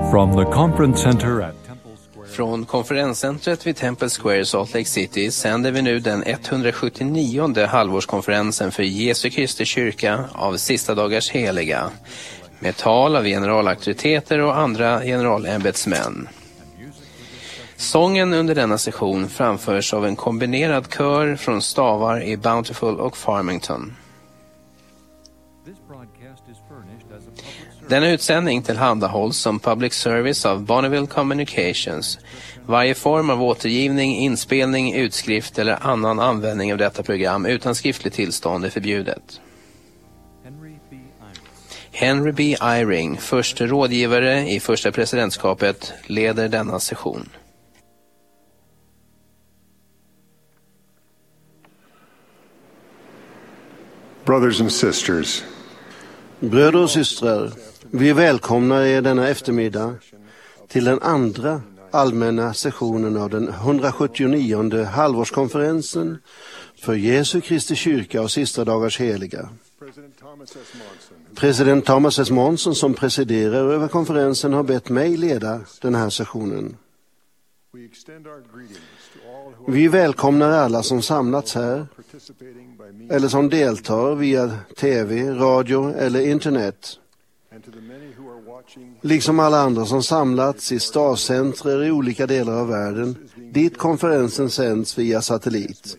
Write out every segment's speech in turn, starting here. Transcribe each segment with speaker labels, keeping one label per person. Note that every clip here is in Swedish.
Speaker 1: From the conference center at Temple Square.
Speaker 2: Från konferenscentret vid Temple Square, Salt Lake City, sänder vi nu den 179:e halvårskonferensen för Jesu Kristi kyrka av sista dagars heliga, med tal av generalauktoriteter och andra generalämbetsmän. Sången under denna session framförs av en kombinerad kör från stavar i Bountiful och Farmington. Denna utsändning tillhandahålls som public service av Bonneville Communications. Varje form av återgivning, inspelning, utskrift eller annan användning av detta program utan skriftligt tillstånd är förbjudet. Henry B. Eyring, förste rådgivare i första presidentskapet, leder denna session.
Speaker 3: Brothers and sisters,
Speaker 4: bröder och systrar, vi välkomnar er denna eftermiddag till den andra allmänna sessionen av den 179:e halvårskonferensen för Jesu Kristi kyrka och sista dagars heliga. President Thomas S. Monson, som presiderar över konferensen, har bett mig leda den här sessionen. Vi välkomnar alla som samlats här eller som deltar via tv, radio eller internet, liksom alla andra som samlats i stadscentrer i olika delar av världen dit konferensen sänds via satellit.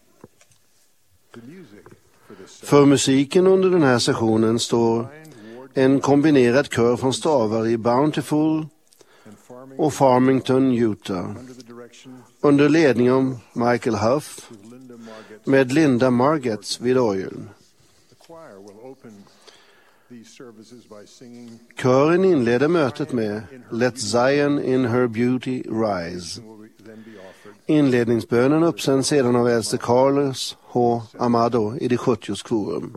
Speaker 4: För musiken under den här sessionen står en kombinerad kör från stavar i Bountiful och Farmington, Utah, under ledning av Michael Huff med Linda Margetts vid orgeln. Kören inleder mötet med Let Zion in her beauty rise. Inledningsbönen uppsänds sedan av äldste Carlos H. Amado i de 70:s kvorum.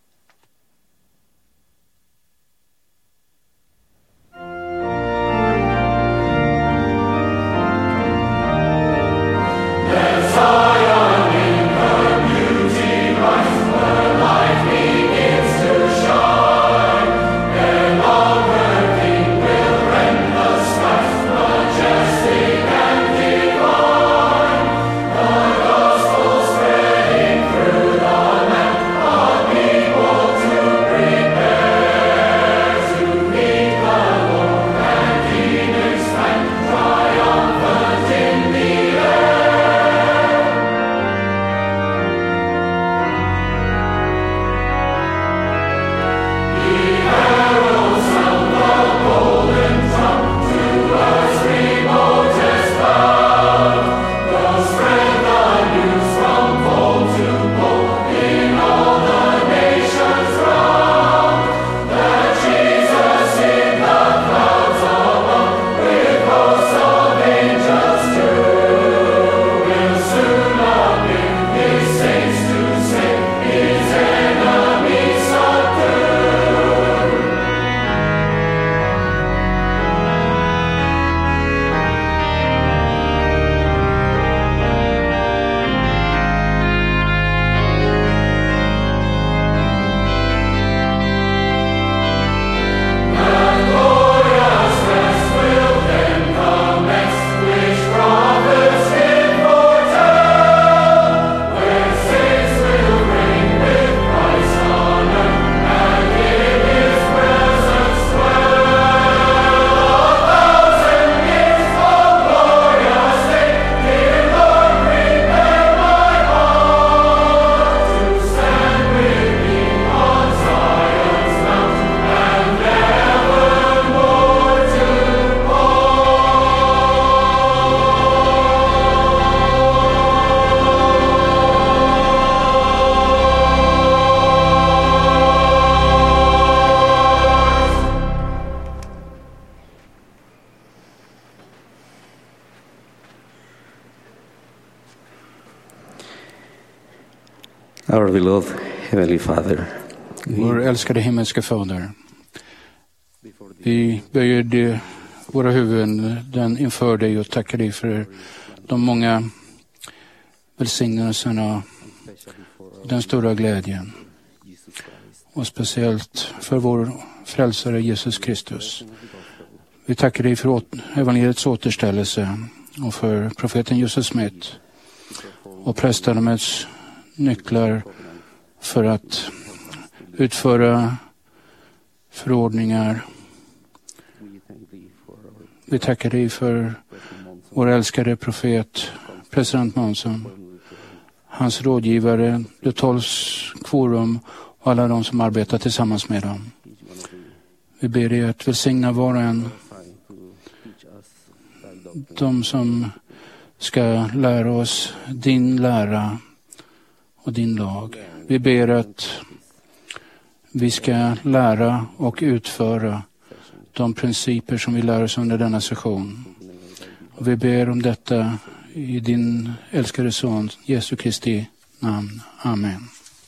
Speaker 5: Our beloved Heavenly Father,
Speaker 6: vår älskade himmelske Fader, vi böjer våra huvuden inför dig och tackar dig för de många välsignelserna, den stora glädjen och speciellt för vår frälsare Jesus Kristus. Vi tackar dig för evangeliets återställelse och för profeten Joseph Smith och prästadömets nycklar för att utföra förordningar. Vi tackar dig för vår älskade profet, president Månsson, hans rådgivare, de 12 kvorum och alla de som arbetar tillsammans med dem. Vi ber dig att välsigna var och en, de som ska lära oss din lära och din lag. Vi ber att vi ska lära och utföra de principer som vi lär oss under denna session. Och vi ber om detta i din älskade son Jesu Kristi namn. Amen.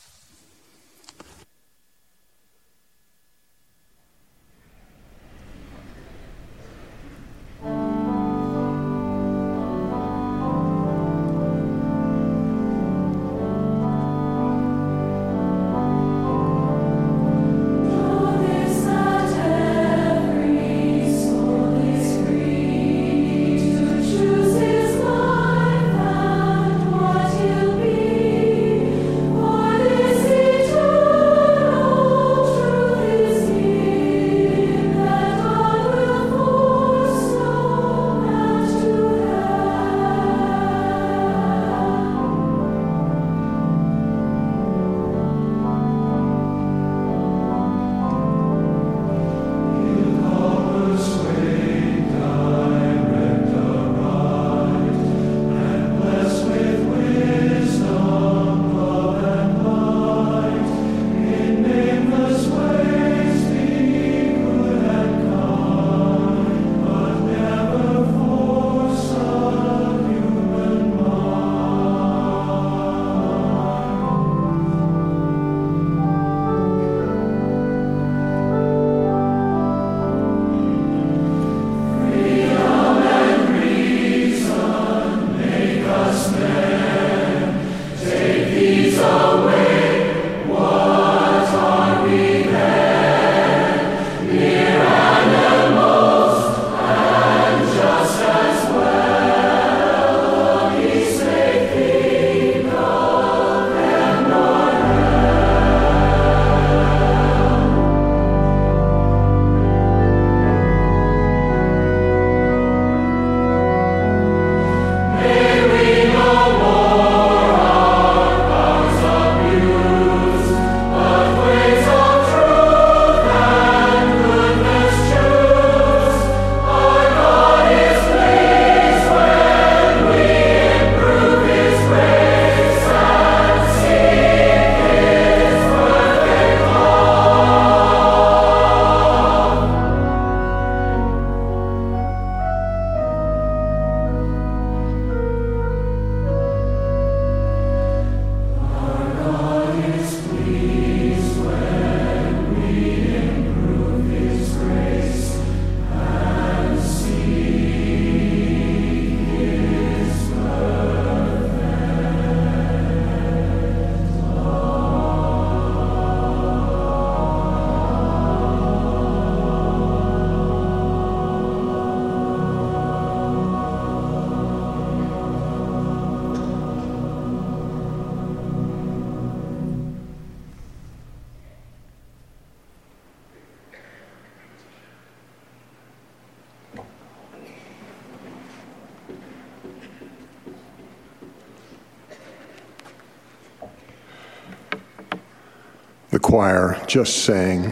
Speaker 3: The choir just sang,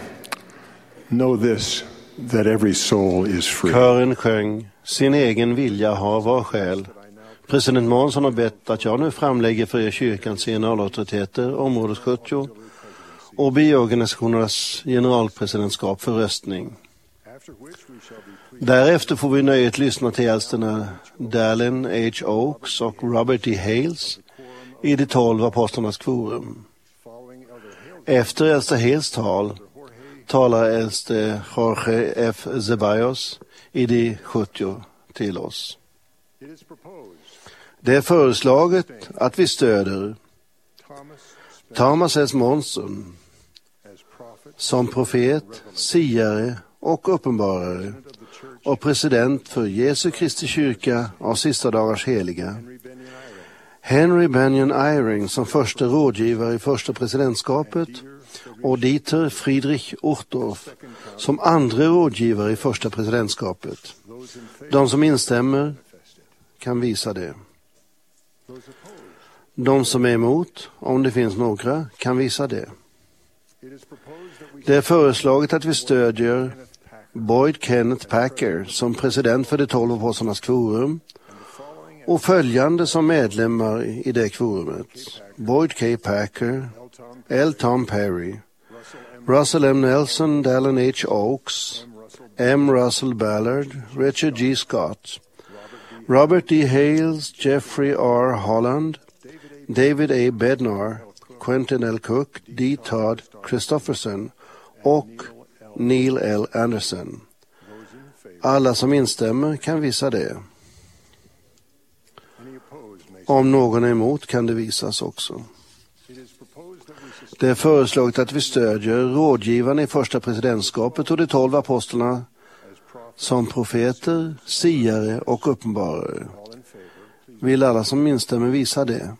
Speaker 3: "Know this, that every soul is free."
Speaker 4: Kören sjöng, sin egen vilja har var själ. President Månsson har bett att jag nu framlägger för er kyrkans generalauktoriteter, områdes 70 och byorganisationernas generalpresidentskap för röstning. Därefter får vi nöjet lyssna till äldsterna Dallin H. Oaks och Robert D. Hales i de 12 apostlarnas kvorum. Efter äldste Hales tal talar äldste Jorge F. Zeballos i de 70 till oss. Det är föreslaget att vi stöder Thomas S. Monson som profet, siare och uppenbarare och president för Jesu Kristi kyrka av sista dagars heliga. Henry Benyon Eyring som första rådgivare i första presidentskapet och Dieter Friedrich Uchtdorf som andra rådgivare i första presidentskapet. De som instämmer kan visa det. De som är emot, om det finns några, kan visa det. Det är föreslaget att vi stödjer Boyd Kenneth Packer som president för de 12 apostlarnas kvorum och följande som medlemmar i det kvorumet: Boyd K. Packer, L. Tom Perry, Russell M. Nelson, Dallin H. Oaks, M. Russell Ballard, Richard G. Scott, Robert D. Hales, Jeffrey R. Holland, David A. Bednar, Quentin L. Cook, D. Todd Christofferson och Neil L. Anderson. Alla som instämmer kan visa det. Om någon är emot kan det visas också. Det är föreslaget att vi stödjer rådgivarna i första presidentskapet och de 12 apostlarna som profeter, siare och uppenbarare. Vill alla som instämmer visa det?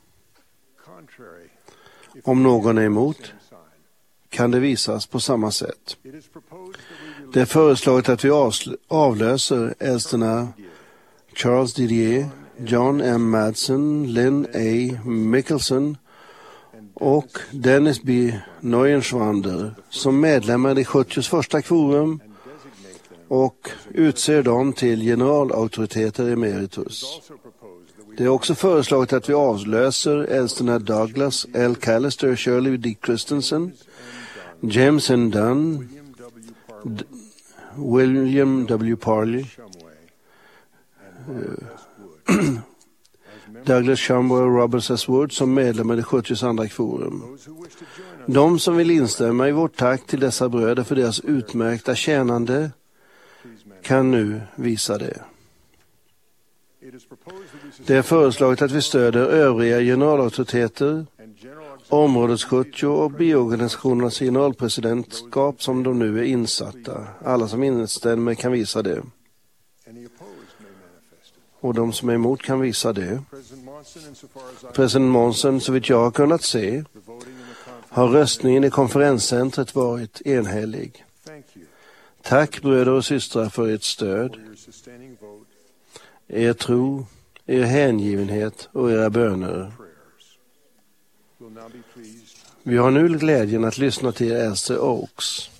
Speaker 4: Om någon är emot kan det visas på samma sätt. Det är föreslaget att vi avlöser äldsterna Charles Didier, John M. Madsen, Lynn A. Mickelson och Dennis B. Neuenschwander som medlemmar i 71:a kvorum och utser dem till generalauktoriteter emeritus. Det är också föreslaget att vi avlöser äldsterna Douglas L. Callister, Shirley D. Christensen, James N. Dunn, William W. Parley, Douglas Shumway och Robert S. Wood som medlemmar i 72:a kvorum. De som vill instämma i vårt tack till dessa bröder för deras utmärkta tjänande kan nu visa det. Det är föreslaget att vi stöder övriga generalauktoriteter, områdets 70 och byorganisationernas generalpresidentskap som de nu är insatta. Alla som instämmer kan visa det. Och de som är emot kan visa det. President Monson, så vitt jag har kunnat se, har röstningen i konferenscentret varit enhällig. Tack bröder och systrar för ert stöd, er tro, er hängivenhet och era böner. Vi har nu glädjen att lyssna till Esther Oaks.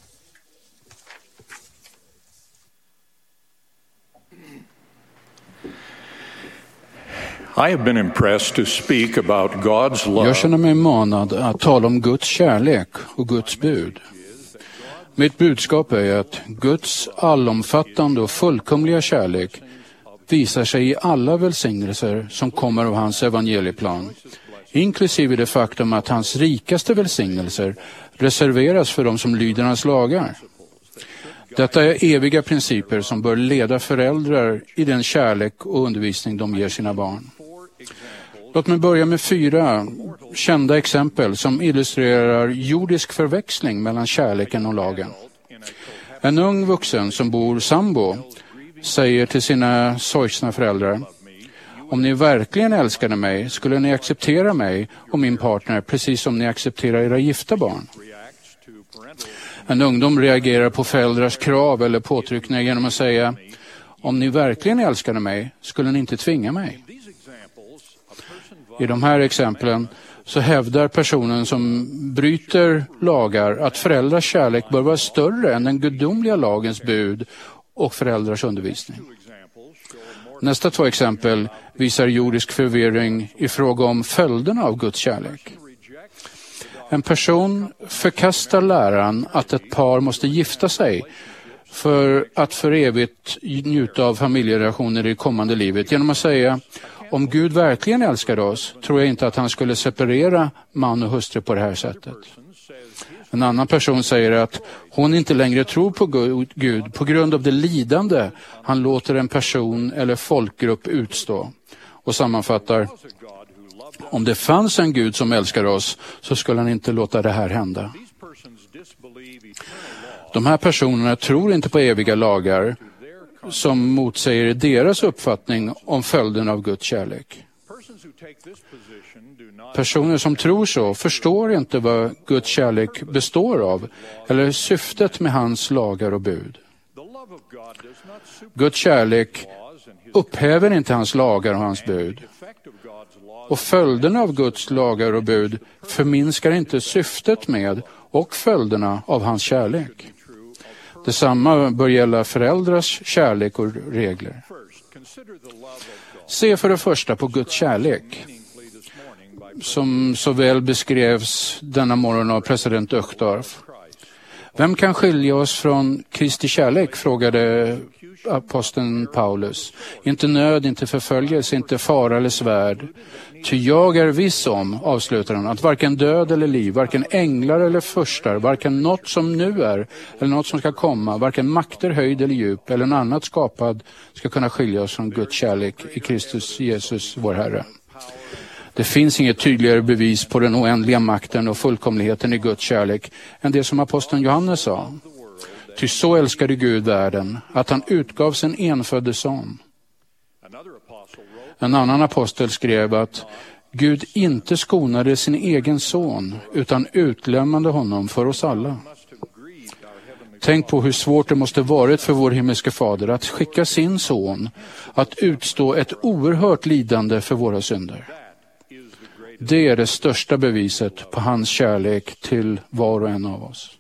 Speaker 1: I have been impressed to speak about God's love.
Speaker 6: Jag känner mig manad att tala om Guds kärlek och Guds bud. Mitt budskap är att Guds allomfattande och fullkomliga kärlek visar sig i alla välsignelser som kommer av hans evangelieplan, inklusive det faktum att hans rikaste välsignelser reserveras för de som lyder hans lagar. Detta är eviga principer som bör leda föräldrar i den kärlek och undervisning de ger sina barn. Låt mig börja med 4 kända exempel som illustrerar jordisk förväxling mellan kärleken och lagen. En ung vuxen som bor sambo säger till sina sorgsna föräldrar: om ni verkligen älskade mig skulle ni acceptera mig och min partner precis som ni accepterar era gifta barn. En ungdom reagerar på föräldrars krav eller påtryckningar genom att säga: om ni verkligen älskade mig skulle ni inte tvinga mig. I de här exemplen så hävdar personen som bryter lagar att föräldrars kärlek bör vara större än den gudomliga lagens bud och föräldrars undervisning. Nästa 2 exempel visar jordisk förvirring i fråga om följderna av Guds kärlek. En person förkastar läran att ett par måste gifta sig för att för evigt njuta av familjerelationer i kommande livet genom att säga: om Gud verkligen älskade oss tror jag inte att han skulle separera man och hustru på det här sättet. En annan person säger att hon inte längre tror på Gud på grund av det lidande han låter en person eller folkgrupp utstå. Och sammanfattar: om det fanns en Gud som älskar oss så skulle han inte låta det här hända. De här personerna tror inte på eviga lagar som motsäger deras uppfattning om följden av Guds kärlek. Personer som tror så förstår inte vad Guds kärlek består av eller syftet med hans lagar och bud. Guds kärlek upphäver inte hans lagar och hans bud. Och följderna av Guds lagar och bud förminskar inte syftet med och följderna av hans kärlek. Detsamma bör gälla föräldrars kärlek och regler. Se för det första på Guds kärlek, som så väl beskrevs denna morgon av president Uchtdorf. Vem kan skilja oss från Kristi kärlek, frågade aposteln Paulus. Inte nöd, inte förföljelse, inte fara eller svärd. Ty jag är viss om, avslutar han, att varken död eller liv, varken änglar eller furstar, varken något som nu är eller något som ska komma, varken makter, höjd eller djup eller något annat skapad ska kunna skilja oss från Guds kärlek i Kristus Jesus, vår Herre. Det finns inget tydligare bevis på den oändliga makten och fullkomligheten i Guds kärlek än det som aposteln Johannes sa. Ty så älskade Gud världen att han utgav sin enfödde son. En annan apostel skrev att Gud inte skonade sin egen son utan utlämnade honom för oss alla. Tänk på hur svårt det måste varit för vår himmelske fader att skicka sin son att utstå ett oerhört lidande för våra synder. Det är det största beviset på hans kärlek till var och en av oss.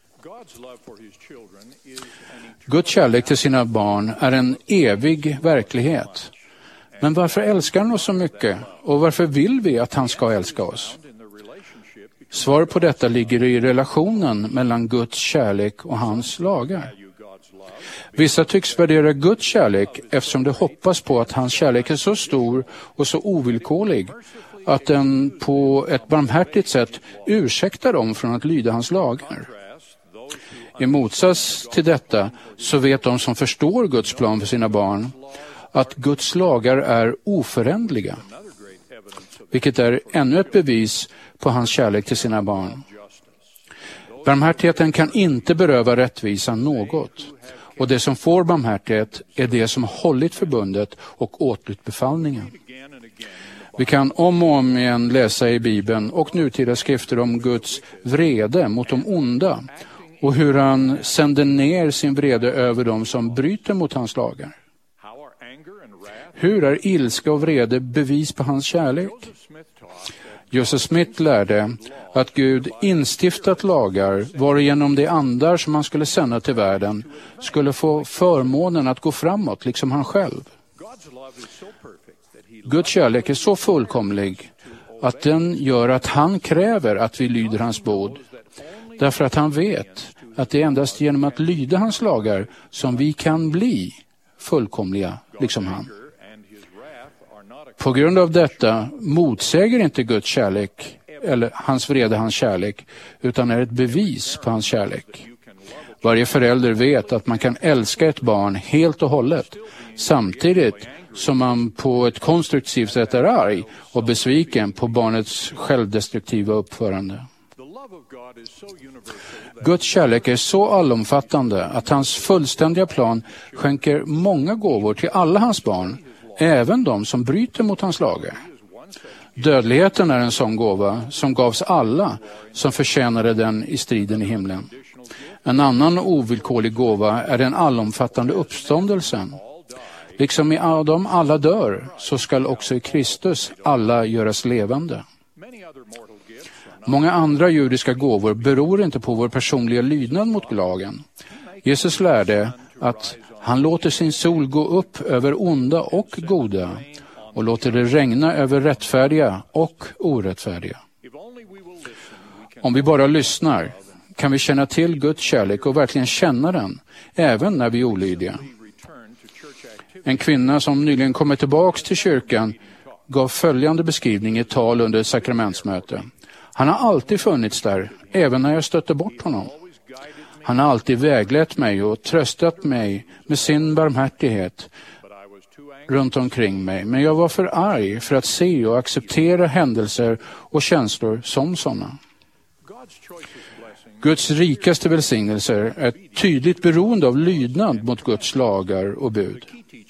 Speaker 6: Guds kärlek till sina barn är en evig verklighet. Men varför älskar han oss så mycket? Och varför vill vi att han ska älska oss? Svar på detta ligger i relationen mellan Guds kärlek och hans lagar. Vissa tycks värdera Guds kärlek eftersom de hoppas på att hans kärlek är så stor och så ovillkorlig att den på ett barmhärtigt sätt ursäktar dem från att lyda hans lagar. I motsats till detta så vet de som förstår Guds plan för sina barn att Guds lagar är oförändliga, vilket är ännu ett bevis på hans kärlek till sina barn. Barmhärtigheten kan inte beröva rättvisan något, och det som får barmhärtighet är det som hållit förbundet och åtlytt befallningen. Vi kan om och om igen läsa i Bibeln och nutida skrifter om Guds vrede mot de onda och hur han sänder ner sin vrede över dem som bryter mot hans lagar. Hur är ilska och vrede bevis på hans kärlek? Joseph Smith lärde att Gud instiftat lagar varigenom de andar som han skulle sända till världen skulle få förmånen att gå framåt liksom han själv. Guds kärlek är så fullkomlig att den gör att han kräver att vi lyder hans bud. Därför att han vet att det är endast genom att lyda hans lagar som vi kan bli fullkomliga liksom han. På grund av detta motsäger inte Guds kärlek eller hans vrede hans kärlek, utan är ett bevis på hans kärlek. Varje förälder vet att man kan älska ett barn helt och hållet, samtidigt som man på ett konstruktivt sätt är arg och besviken på barnets självdestruktiva uppförande. Guds kärlek är så allomfattande att hans fullständiga plan skänker många gåvor till alla hans barn, även de som bryter mot hans lagar. Dödligheten är en sån gåva som gavs alla som förtjänade den i striden i himlen. En annan ovillkorlig gåva är den allomfattande uppståndelsen. Liksom i Adam alla dör, så skall också i Kristus alla göras levande. Många andra judiska gåvor beror inte på vår personliga lydnad mot lagen. Jesus lärde att han låter sin sol gå upp över onda och goda och låter det regna över rättfärdiga och orättfärdiga. Om vi bara lyssnar kan vi känna till Guds kärlek och verkligen känna den, även när vi är olydiga. En kvinna som nyligen kommit tillbaka till kyrkan gav följande beskrivning i ett tal under ett sakramentsmöte. Han har alltid funnits där, även när jag stötte bort honom. Han har alltid väglett mig och tröstat mig med sin barmhärtighet runt omkring mig. Men jag var för arg för att se och acceptera händelser och känslor som sådana. Guds rikaste välsignelser är tydligt beroende av lydnad mot Guds lagar och bud.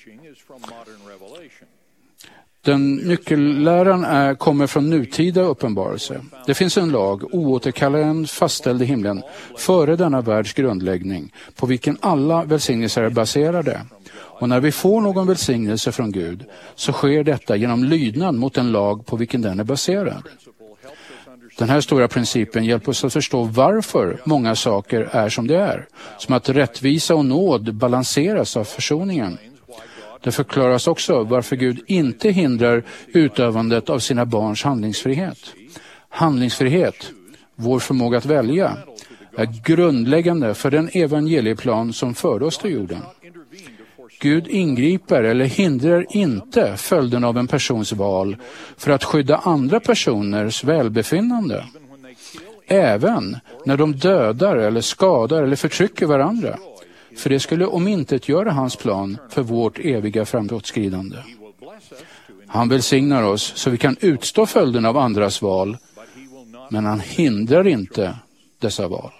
Speaker 6: Den nyckelläran kommer från nutida uppenbarelse. Det finns en lag, oåterkallaren fastställd i himlen, före denna världs grundläggning, på vilken alla välsignelser är baserade. Och när vi får någon välsignelse från Gud, så sker detta genom lydnad mot en lag på vilken den är baserad. Den här stora principen hjälper oss att förstå varför många saker är som det är, som att rättvisa och nåd balanseras av försoningen. Det förklaras också varför Gud inte hindrar utövandet av sina barns handlingsfrihet. Handlingsfrihet, vår förmåga att välja, är grundläggande för den evangelieplan som för oss till jorden. Gud ingriper eller hindrar inte följden av en persons val för att skydda andra personers välbefinnande. Även när de dödar eller skadar eller förtrycker varandra. För det skulle omintetgöra hans plan för vårt eviga framåtskridande. Han välsignar oss så vi kan utstå följden av andras val, men han hindrar inte dessa val.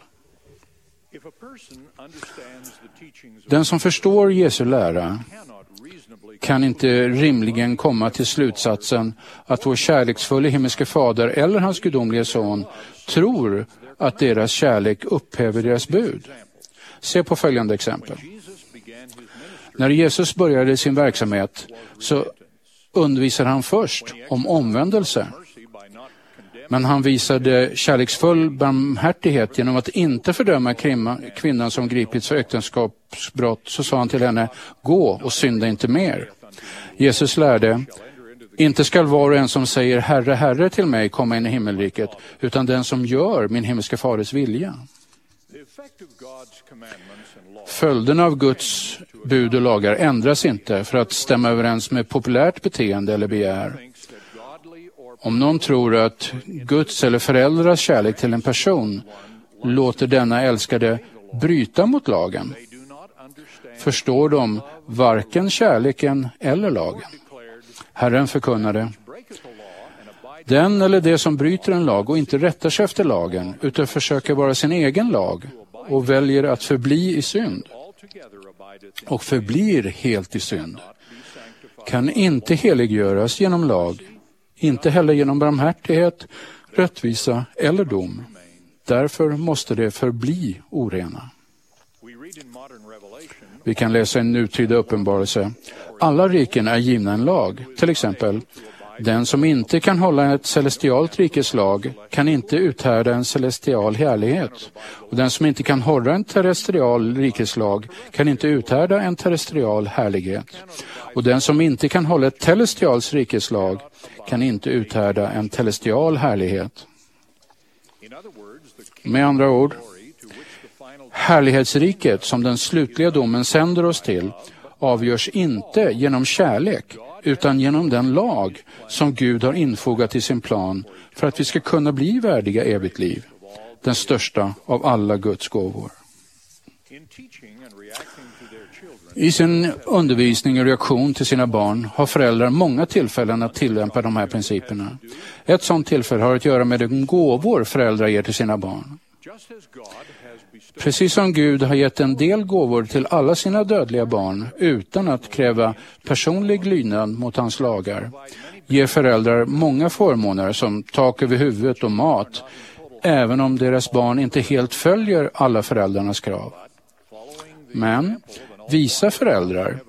Speaker 6: Den som förstår Jesu lära kan inte rimligen komma till slutsatsen att vår kärleksfulla himmelske fader eller hans gudomliga son tror att deras kärlek upphäver deras bud. Se på följande exempel. När Jesus började sin verksamhet så undervisade han först om omvändelse. Men han visade kärleksfull barmhärtighet genom att inte fördöma kvinnan som gripits för äktenskapsbrott. Så sa han till henne, gå och synda inte mer. Jesus lärde, inte skall var och en som säger Herre, Herre till mig komma in i himmelriket, utan den som gör min himmelske faders vilja. Följden av Guds bud och lagar ändras inte för att stämma överens med populärt beteende eller begär. Om någon tror att Guds eller föräldrars kärlek till en person låter denna älskade bryta mot lagen, förstår de varken kärleken eller lagen. Herren förkunnade, den eller det som bryter en lag och inte rättar sig efter lagen utan försöker vara sin egen lag och väljer att förbli i synd och förblir helt i synd kan inte heliggöras genom lag, inte heller genom barmhärtighet, rättvisa eller dom. Därför måste det förbli orena. Vi kan läsa en nutida uppenbarelse. Alla riken är givna en lag. Till exempel, den som inte kan hålla ett celestialt rikes lag kan inte uthärda en celestial härlighet. Och den som inte kan hålla en terrestrial rikeslag kan inte uthärda en terrestrial härlighet. Och den som inte kan hålla ett telestials rikeslag kan inte uthärda en telestial härlighet. Med andra ord, härlighetsriket som den slutliga domen sänder oss till avgörs inte genom kärlek utan genom den lag som Gud har infogat i sin plan för att vi ska kunna bli värdiga evigt liv, den största av alla Guds gåvor. I sin undervisning och reaktion till sina barn har föräldrar många tillfällen att tillämpa de här principerna. Ett sådant tillfälle har att göra med de gåvor föräldrar ger till sina barn. Precis som Gud har gett en del gåvor till alla sina dödliga barn utan att kräva personlig lydnad mot hans lagar, ger föräldrar många förmåner som tak över huvudet och mat, även om deras barn inte helt följer alla föräldrarnas krav. Men visa föräldrar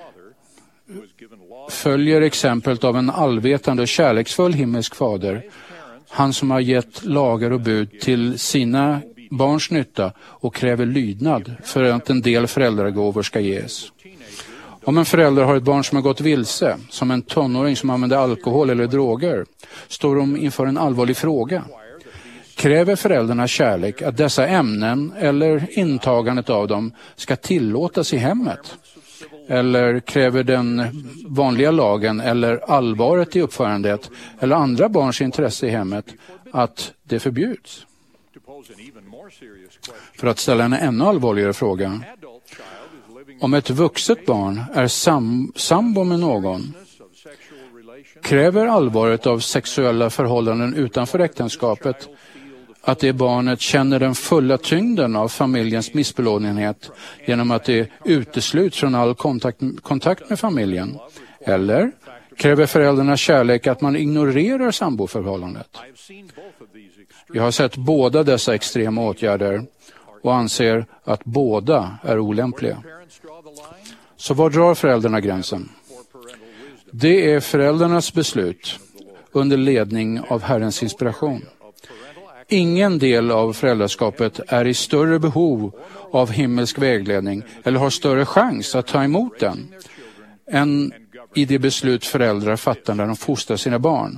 Speaker 6: följer exemplet av en allvetande och kärleksfull himmelsk fader, han som har gett lagar och bud till sina barns nytta och kräver lydnad för att en del föräldragåvor ska ges. Om en förälder har ett barn som har gått vilse, som en tonåring som använder alkohol eller droger, står de inför en allvarlig fråga. Kräver föräldrarnas kärlek att dessa ämnen eller intagandet av dem ska tillåtas i hemmet? Eller kräver den vanliga lagen eller allvaret i uppförandet eller andra barns intresse i hemmet att det förbjuds? För att ställa en ännu allvarligare fråga. Om ett vuxet barn är sambo med någon, kräver allvaret av sexuella förhållanden utanför äktenskapet att det barnet känner den fulla tyngden av familjens missbelåtenhet genom att det utesluts från all kontakt med familjen? Eller kräver föräldrarnas kärlek att man ignorerar samboförhållandet? Jag har sett båda dessa extrema åtgärder och anser att båda är olämpliga. Så var drar föräldrarna gränsen? Det är föräldrarnas beslut under ledning av Herrens inspiration. Ingen del av föräldraskapet är i större behov av himmelsk vägledning eller har större chans att ta emot den än i det beslut föräldrar fattar när de fostrar sina barn.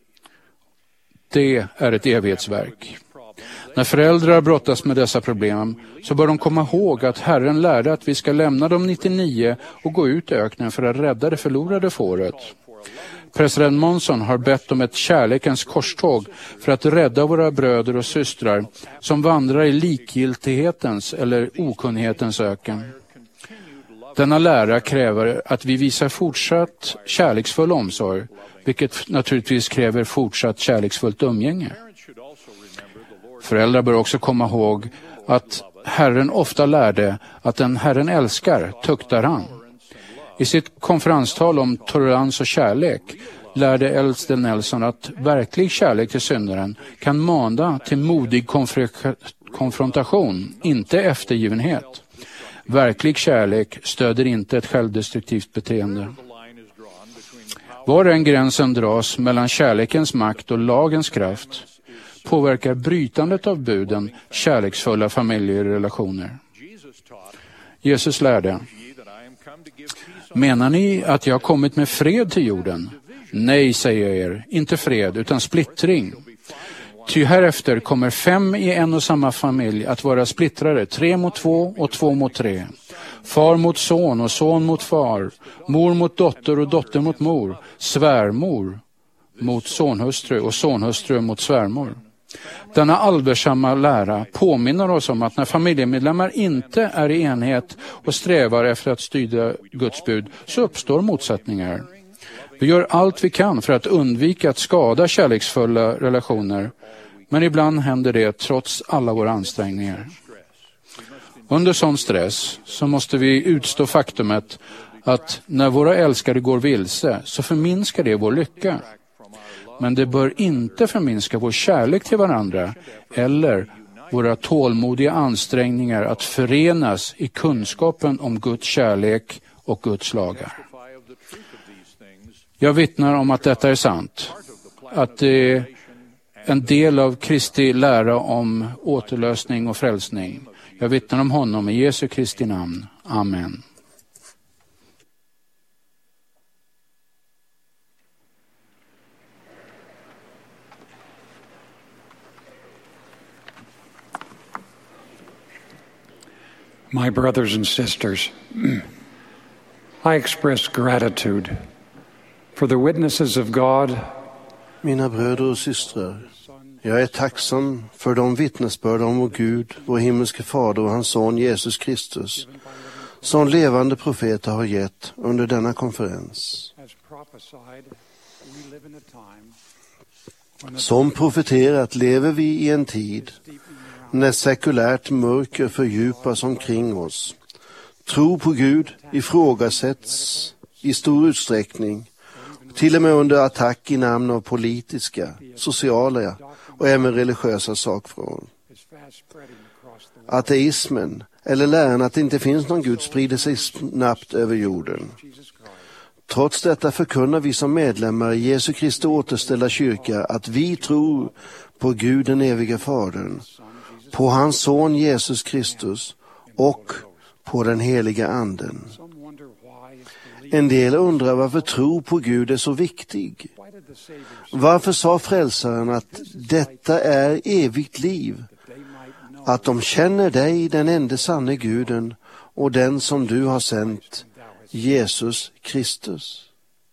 Speaker 6: Det är ett evighetsverk. När föräldrar brottas med dessa problem så bör de komma ihåg att Herren lärde att vi ska lämna de 99 och gå ut i öknen för att rädda det förlorade fåret. President Monson har bett om ett kärlekens korståg för att rädda våra bröder och systrar som vandrar i likgiltighetens eller okunnighetens öken. Denna lära kräver att vi visar fortsatt kärleksfull omsorg, vilket naturligtvis kräver fortsatt kärleksfullt umgänge. Föräldrar bör också komma ihåg att Herren ofta lärde att den Herren älskar tuktar han. I sitt konferenstal om tolerans och kärlek lärde äldste Nelson att verklig kärlek till syndaren kan mana till modig konfrontation, inte eftergivenhet. Verklig kärlek stöder inte ett självdestruktivt beteende. Var än gränsen dras mellan kärlekens makt och lagens kraft påverkar brytandet av buden kärleksfulla familjerelationer. Jesus lärde: menar ni att jag har kommit med fred till jorden? Nej, säger jag er, inte fred utan splittring. Ty härefter kommer 5 i en och samma familj att vara splittrade, 3 mot 2 och 2 mot 3. Far mot son och son mot far, mor mot dotter och dotter mot mor, svärmor mot sonhustru och sonhustru mot svärmor. Denna allvarsamma lära påminner oss om att när familjemedlemmar inte är i enhet och strävar efter att styra Guds bud så uppstår motsättningar. Vi gör allt vi kan för att undvika att skada kärleksfulla relationer, men ibland händer det trots alla våra ansträngningar. Under sån stress så måste vi utstå faktumet att när våra älskade går vilse så förminskar det vår lycka. Men det bör inte förminska vår kärlek till varandra eller våra tålmodiga ansträngningar att förenas i kunskapen om Guds kärlek och Guds lagar. Jag vittnar om att detta är sant, att det är en del av Kristi lära om återlösning och frälsning. Jag vittnar om honom i Jesu Kristi namn. Amen.
Speaker 7: My brothers and sisters, I express gratitude for the witnesses of God.
Speaker 4: Mina bröder och systrar, jag är tacksam för de vittnesbörd om vår Gud, vår himmelske fader och hans son Jesus Kristus, som levande profeter har gett under denna konferens. Som profeterat lever vi i en tid när sekulärt mörker fördjupas omkring oss. Tro på Gud ifrågasätts i stor utsträckning, till och med under attack i namn av politiska, sociala och även religiösa sakfrågor. Ateismen, eller läran att det inte finns någon Gud, sprider sig snabbt över jorden. Trots detta förkunnar vi som medlemmar i Jesu Kristi återställda kyrka att vi tror på Gud den eviga Fadern, på hans son Jesus Kristus och på den heliga anden. En del undrar varför tro på Gud är så viktig. Varför sa frälsaren att detta är evigt liv? Att de känner dig, den enda sanne Guden, och den som du har sänt, Jesus Kristus.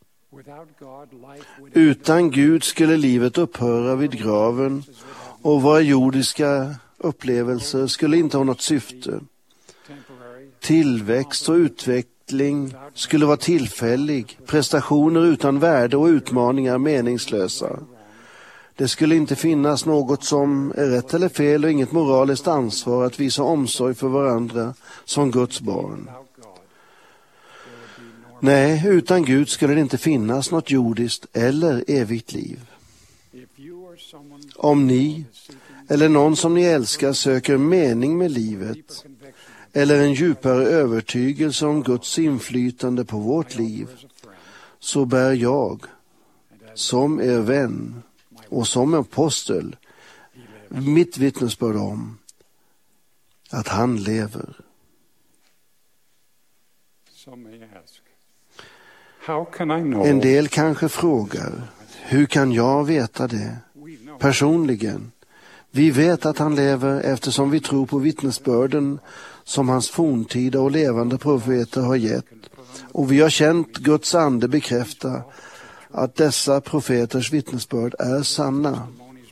Speaker 4: Utan Gud skulle livet upphöra vid graven och våra jordiska upplevelser skulle inte ha något syfte. Tillväxt och utveckling skulle vara tillfällig, prestationer utan värde och utmaningar meningslösa. Det skulle inte finnas något som är rätt eller fel och inget moraliskt ansvar att visa omsorg för varandra som Guds barn. Nej, utan Gud skulle det inte finnas något jordiskt eller evigt liv. Om ni eller någon som ni älskar söker mening med livet eller en djupare övertygelse om Guds inflytande på vårt liv, så bär jag, som er vän och som apostel, mitt vittnesbörd om att han lever. En del kanske frågar, hur kan jag veta det? Personligen, vi vet att han lever eftersom vi tror på vittnesbörden som hans forntida och levande profeter har gett. Och vi har känt Guds ande bekräfta att dessa profeters vittnesbörd är sanna.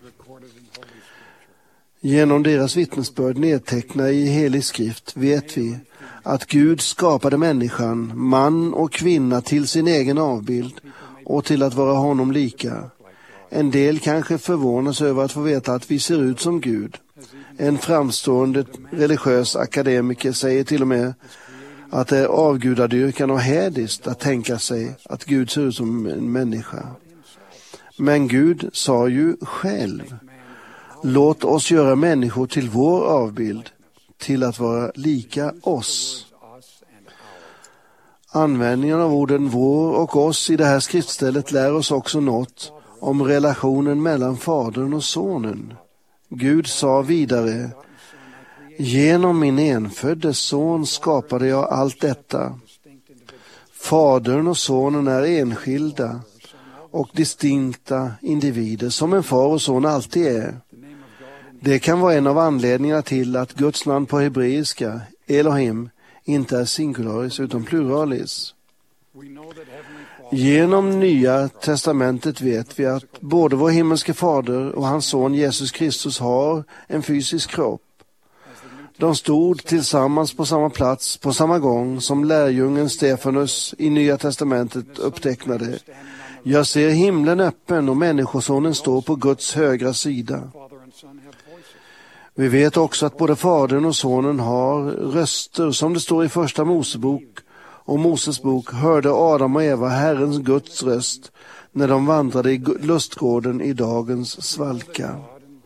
Speaker 4: Genom deras vittnesbörd nedtecknade i helig skrift vet vi att Gud skapade människan, man och kvinna, till sin egen avbild och till att vara honom lika. En del kanske förvånas över att få veta att vi ser ut som Gud. En framstående religiös akademiker säger till och med att det är avgudadyrkan och hädiskt att tänka sig att Gud ser ut som en människa. Men Gud sa ju själv: låt oss göra människor till vår avbild, till att vara lika oss. Användningen av orden vår och oss i det här skriftstället lär oss också något om relationen mellan fadern och sonen. Gud sa vidare: genom min enfödde son skapade jag allt detta. Fadern och sonen är enskilda och distinkta individer som en far och son alltid är. Det kan vara en av anledningarna till att Guds namn på hebreiska, Elohim, inte är singularis utan pluralis. Genom Nya testamentet vet vi att både vår himmelske fader och hans son Jesus Kristus har en fysisk kropp. De stod tillsammans på samma plats på samma gång som lärjungen Stefanus i Nya testamentet upptecknade: jag ser himlen öppen och människosonen står på Guds högra sida. Vi vet också att både fadern och sonen har röster, som det står i första Mosebok och Moses bok hörde Adam och Eva Herrens Guds röst när de vandrade i lustgården i dagens svalka.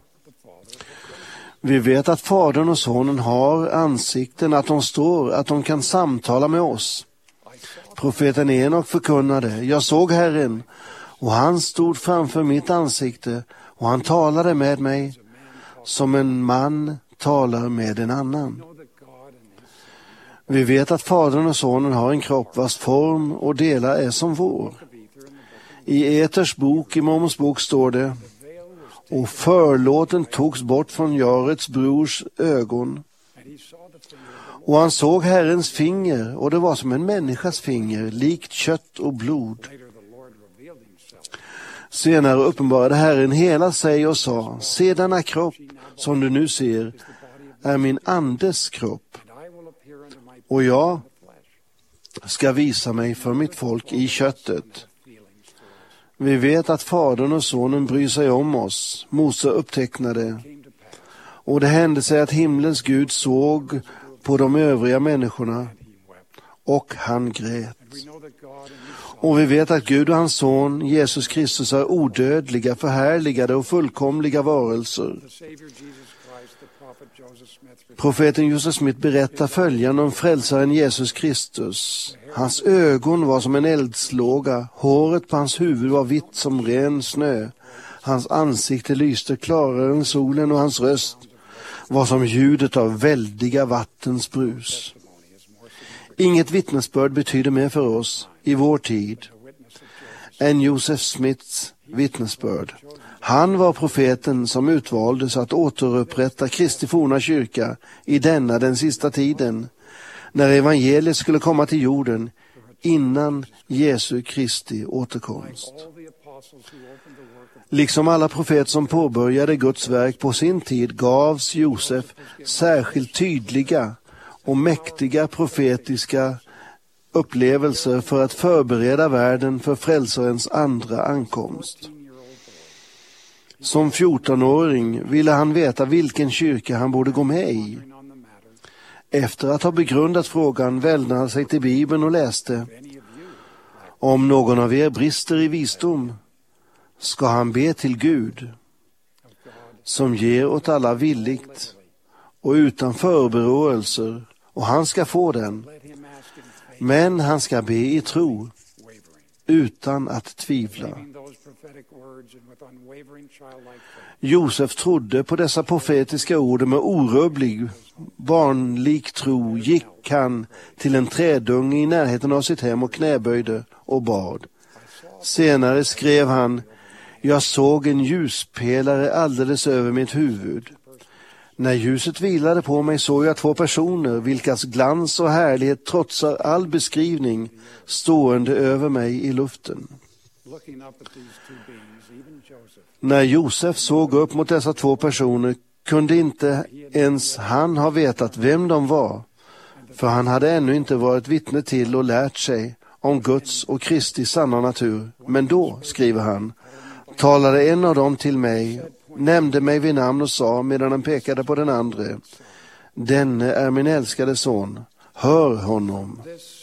Speaker 4: Vi vet att fadern och sonen har ansikten, att de kan samtala med oss. Profeten Enok förkunnade: jag såg Herren och han stod framför mitt ansikte och han talade med mig som en man talar med en annan. Vi vet att fadern och sonen har en kropp vars form och delar är som vår. I Eters bok, i Mormons bok, står det: och förlåten togs bort från Jarets brors ögon. Och han såg Herrens finger, och det var som en människas finger, likt kött och blod. Senare uppenbarade Herren hela sig och sa: se, denna kropp som du nu ser är min andes kropp. Och jag ska visa mig för mitt folk i köttet. Vi vet att fadern och sonen bryr sig om oss. Mose upptecknade: och det hände sig att himlens Gud såg på de övriga människorna och han grät. Och vi vet att Gud och hans son Jesus Kristus är odödliga, förhärligade och fullkomliga varelser. Profeten Joseph Smith berättar följande om frälsaren Jesus Kristus. Hans ögon var som en eldslåga, håret på hans huvud var vitt som ren snö. Hans ansikte lyste klarare än solen och hans röst var som ljudet av väldiga vattens brus. Inget vittnesbörd betyder mer för oss i vår tid än Joseph Smiths vittnesbörd. Han var profeten som utvaldes att återupprätta Kristi forna kyrka i denna den sista tiden, när evangeliet skulle komma till jorden innan Jesu Kristi återkomst. Liksom alla profeter som påbörjade Guds verk på sin tid gavs Josef särskilt tydliga och mäktiga profetiska upplevelser för att förbereda världen för frälsarens andra ankomst. Som 14-åring ville han veta vilken kyrka han borde gå med i. Efter att ha begrundat frågan vände han sig till Bibeln och läste: om någon av er brister i visdom ska han be till Gud, som ger åt alla villigt och utan förebråelser, och han ska få den. Men han ska be i tro, utan att tvivla. Josef trodde på dessa profetiska ord, med orubblig, barnlik tro gick han till en trädunge i närheten av sitt hem och knäböjde och bad. Senare skrev han: jag såg en ljuspelare alldeles över mitt huvud. När ljuset vilade på mig såg jag 2 personer, vilkas glans och härlighet trotsar all beskrivning, stående över mig i luften. När Josef såg upp mot dessa 2 personer kunde inte ens han ha vetat vem de var, för han hade ännu inte varit vittne till och lärt sig om Guds och Kristi sanna natur. Men då, skriver han, talade en av dem till mig, nämnde mig vid namn och sa, medan han pekade på den andra: denne är min älskade son, hör honom.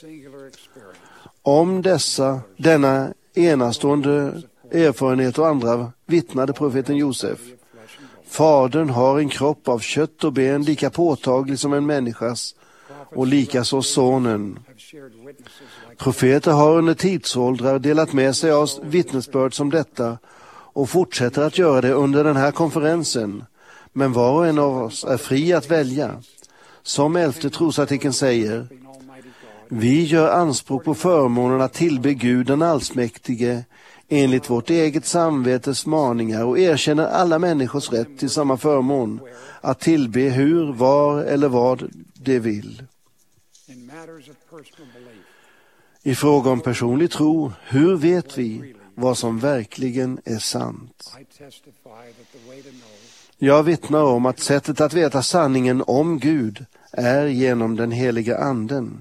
Speaker 4: Om denna enastående erfarenhet och andra vittnade profeten Josef: fadern har en kropp av kött och ben lika påtaglig som en människas, och likaså sonen. Profeter har under tidsåldrar delat med sig av vittnesbörd som detta och fortsätter att göra det under den här konferensen. Men var och en av oss är fri att välja. Som 11:e trosartikeln säger: vi gör anspråk på förmånen att tillbe Gud den allsmäktige enligt vårt eget samvetes maningar och erkänner alla människors rätt till samma förmån att tillbe hur, var eller vad de vill. I fråga om personlig tro, hur vet vi vad som verkligen är sant? Jag vittnar om att sättet att veta sanningen om Gud är genom den heliga anden.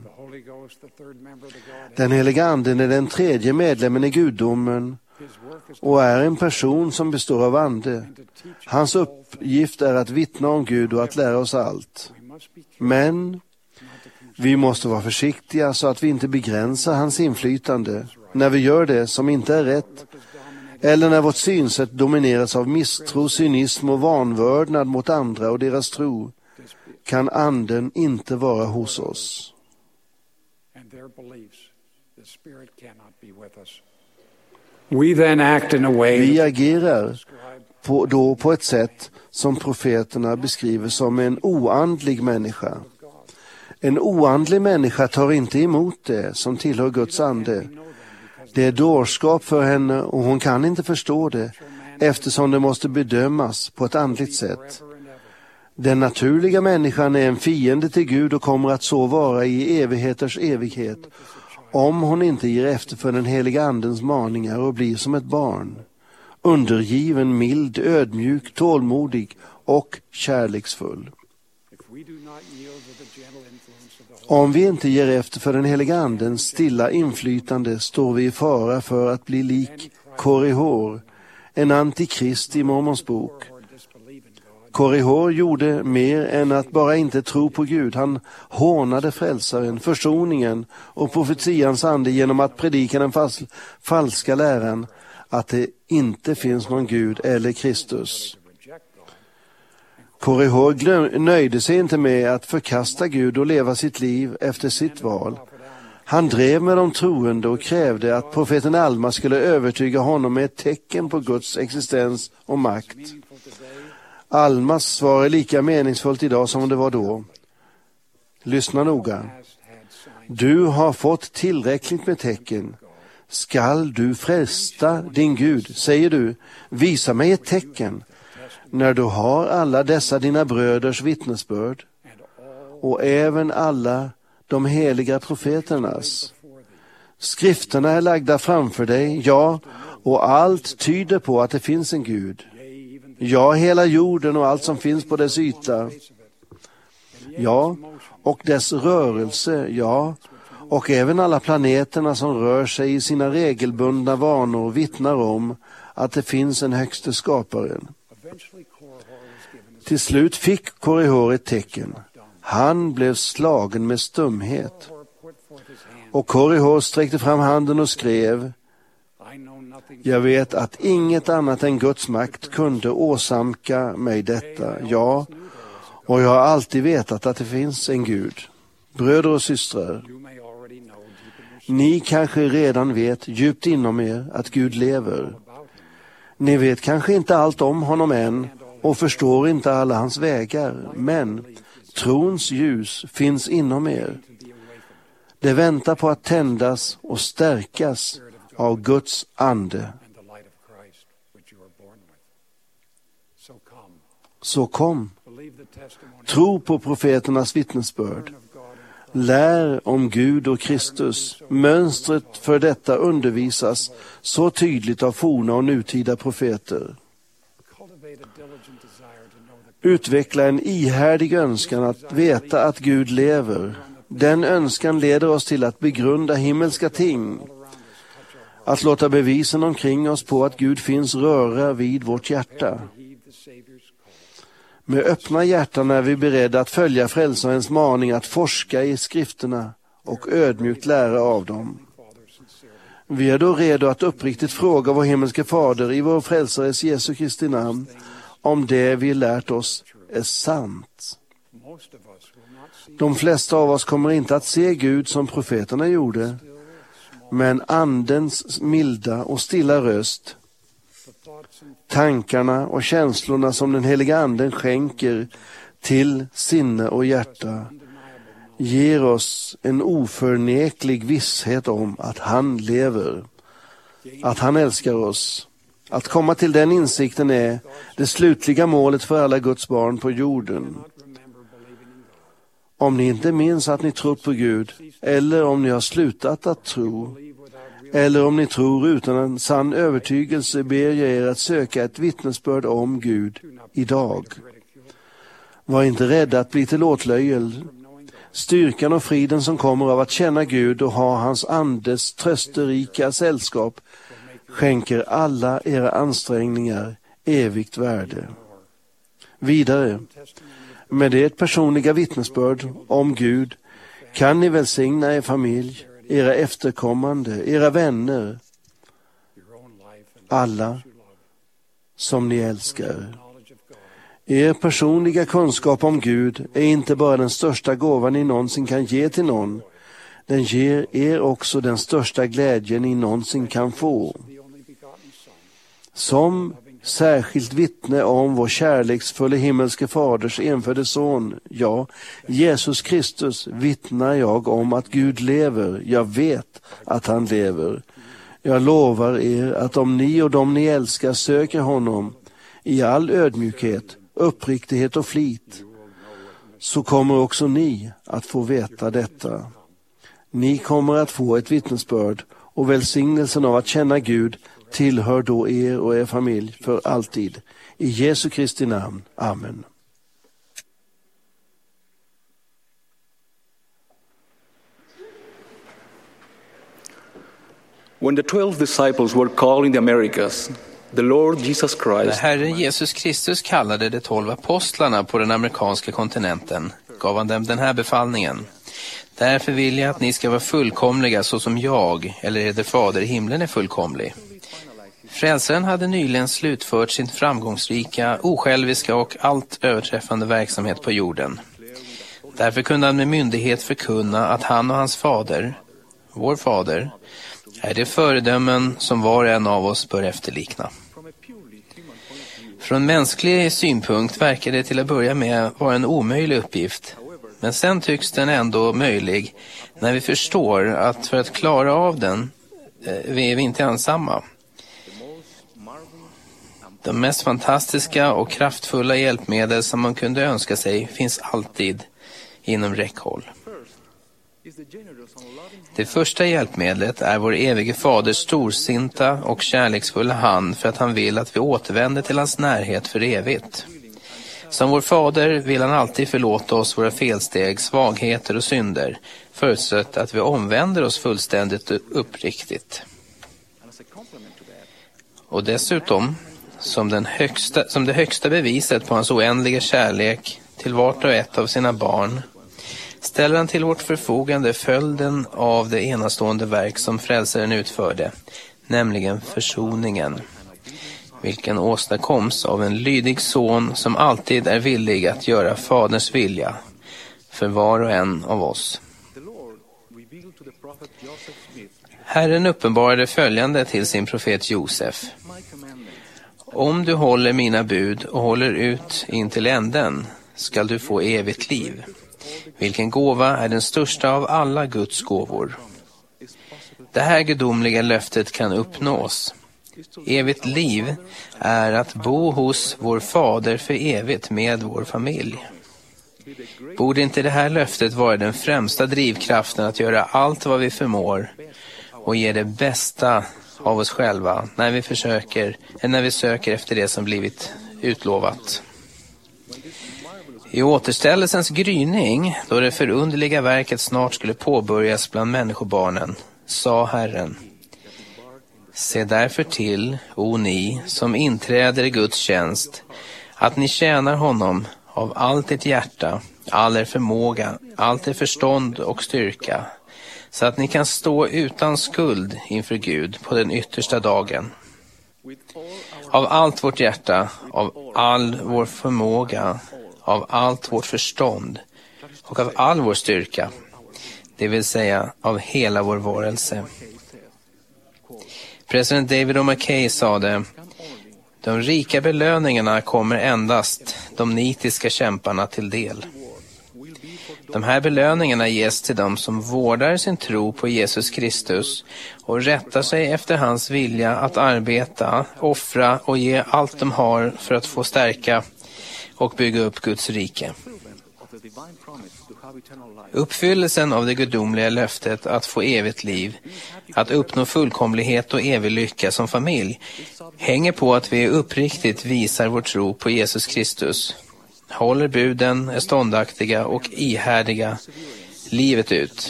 Speaker 4: Den heliga anden är den 3:e medlemmen i gudomen och är en person som består av ande. Hans uppgift är att vittna om Gud och att lära oss allt. Men vi måste vara försiktiga så att vi inte begränsar hans inflytande. När vi gör det som inte är rätt, eller när vårt synsätt domineras av misstro, cynism och vanvördnad mot andra och deras tro, kan anden inte vara hos oss. Vi agerar på ett sätt som profeterna beskriver som en oandlig människa. En oandlig människa tar inte emot det som tillhör Guds ande. Det är dårskap för henne och hon kan inte förstå det, eftersom det måste bedömas på ett andligt sätt. Den naturliga människan är en fiende till Gud och kommer att så vara i evigheters evighet, om hon inte ger efter för den heliga andens maningar och blir som ett barn, undergiven, mild, ödmjuk, tålmodig och kärleksfull. Om vi inte ger efter för den heliga andens stilla inflytande står vi i fara för att bli lik Korihor, en antikrist i Mormons bok. Korihor gjorde mer än att bara inte tro på Gud. Han hånade frälsaren, försoningen och profetians ande genom att predika den falska läran att det inte finns någon Gud eller Kristus. Korihor nöjde sig inte med att förkasta Gud och leva sitt liv efter sitt val. Han drev med de troende och krävde att profeten Alma skulle övertyga honom med ett tecken på Guds existens och makt. Almas svar är lika meningsfullt idag som det var då. Lyssna noga. Du har fått tillräckligt med tecken. Skall du fresta din Gud, säger du, visa mig ett tecken, när du har alla dessa dina bröders vittnesbörd och även alla de heliga profeternas. Skrifterna är lagda framför dig, ja, och allt tyder på att det finns en Gud. Ja, hela jorden och allt som finns på dess yta. Ja, och dess rörelse, ja, och även alla planeterna som rör sig i sina regelbundna vanor vittnar om att det finns en högste skaparen. Till slut fick Korihor ett tecken. Han blev slagen med stumhet. Och Korihor sträckte fram handen och skrev: jag vet att inget annat än Guds makt kunde åsamka mig detta. Ja, och jag har alltid vetat att det finns en Gud. Bröder och systrar, ni kanske redan vet djupt inom er att Gud lever. Ni vet kanske inte allt om honom än och förstår inte alla hans vägar, men trons ljus finns inom er. Det väntar på att tändas och stärkas av Guds ande. Så kom, tro på profeternas vittnesbörd. Lär om Gud och Kristus. Mönstret för detta undervisas så tydligt av forna och nutida profeter. Utveckla en ihärdig önskan att veta att Gud lever. Den önskan leder oss till att begrunda himmelska ting. Att låta bevisen omkring oss på att Gud finns röra vid vårt hjärta. Med öppna hjärtan är vi beredda att följa frälsarens maning att forska i skrifterna och ödmjukt lära av dem. Vi är då redo att uppriktigt fråga vår himmelske fader i vår frälsares Jesu Kristi namn om det vi lärt oss är sant. De flesta av oss kommer inte att se Gud som profeterna gjorde, men andens milda och stilla röst, tankarna och känslorna som den heliga anden skänker till sinne och hjärta ger oss en oförneklig visshet om att han lever, att han älskar oss. Att komma till den insikten är det slutliga målet för alla Guds barn på jorden. Om ni inte minns att ni trott på Gud, eller om ni har slutat att tro, eller om ni tror utan en sann övertygelse, ber jag er att söka ett vittnesbörd om Gud idag. Var inte rädda att bli till åtlöjel. Styrkan och friden som kommer av att känna Gud och ha hans andes trösterika sällskap skänker alla era ansträngningar evigt värde. Vidare, med det personliga vittnesbörd om Gud kan ni välsigna er familj, era efterkommande, era vänner, alla som ni älskar. Er personliga kunskap om Gud är inte bara den största gåvan ni någonsin kan ge till någon. Den ger er också den största glädjen ni någonsin kan få. Som särskilt vittne om vår kärleksfulla himmelske faders enfödde son, ja, Jesus Kristus, vittnar jag om att Gud lever. Jag vet att han lever. Jag lovar er att om ni och de ni älskar söker honom i all ödmjukhet, uppriktighet och flit, så kommer också ni att få veta detta. Ni kommer att få ett vittnesbörd, och välsignelsen av att känna Gud tillhör då er och er familj för alltid. I Jesu Kristi namn. Amen.
Speaker 8: When the 12 disciples were called in the Americas, the Lord Jesus Christ,
Speaker 2: när Herren Jesus Kristus kallade de 12 apostlarna på den amerikanska kontinenten, gav han dem den här befallningen. Därför vill jag att ni ska vara fullkomliga så som jag, eller er fader i himlen, är fullkomlig. Frälsaren hade nyligen slutfört sin framgångsrika, osjälviska och allt överträffande verksamhet på jorden. Därför kunde han med myndighet förkunna att han och hans fader, vår fader, är det föredömen som var och en av oss bör efterlikna. Från mänsklig synpunkt verkar det till att börja med vara en omöjlig uppgift. Men sen tycks den ändå möjlig när vi förstår att för att klara av den är vi inte ensamma. De mest fantastiska och kraftfulla hjälpmedel som man kunde önska sig finns alltid inom räckhåll. Det första hjälpmedlet är vår evige faders storsinta och kärleksfulla hand, för att han vill att vi återvänder till hans närhet för evigt. Som vår fader vill han alltid förlåta oss våra felsteg, svagheter och synder, förutsatt att vi omvänder oss fullständigt och uppriktigt. Och dessutom, som det högsta beviset på hans oändliga kärlek till vart och ett av sina barn, ställer han till vårt förfogande följden av det enastående verk som frälsaren utförde, nämligen försoningen, vilken åstadkoms av en lydig son som alltid är villig att göra faderns vilja för var och en av oss. Herren uppenbarade följande till sin profet Josef: om du håller mina bud och håller ut in till änden skall du få evigt liv, vilken gåva är den största av alla Guds gåvor. Det här gudomliga löftet kan uppnås. Evigt liv är att bo hos vår fader för evigt med vår familj. Borde inte det här löftet vara den främsta drivkraften att göra allt vad vi förmår och ge det bästa av oss själva när vi söker efter det som blivit utlovat? I återställelsens gryning, då det förunderliga verket snart skulle påbörjas bland människobarnen, sa Herren: se därför till, o ni som inträder i Guds tjänst, att ni tjänar honom av allt ert hjärta, all er förmåga, allt er förstånd och styrka, så att ni kan stå utan skuld inför Gud på den yttersta dagen. Av allt vårt hjärta, av all vår förmåga, av allt vårt förstånd och av all vår styrka, det vill säga av hela vår varelse. President David O. McKay sade: de rika belöningarna kommer endast de nitiska kämparna till del. De här belöningarna ges till dem som vårdar sin tro på Jesus Kristus och rättar sig efter hans vilja att arbeta, offra och ge allt de har för att få stärka och bygga upp Guds rike. Uppfyllelsen av det gudomliga löftet att få evigt liv, att uppnå fullkomlighet och evig lycka som familj, hänger på att vi uppriktigt visar vår tro på Jesus Kristus, håller buden, är ståndaktiga och ihärdiga livet ut.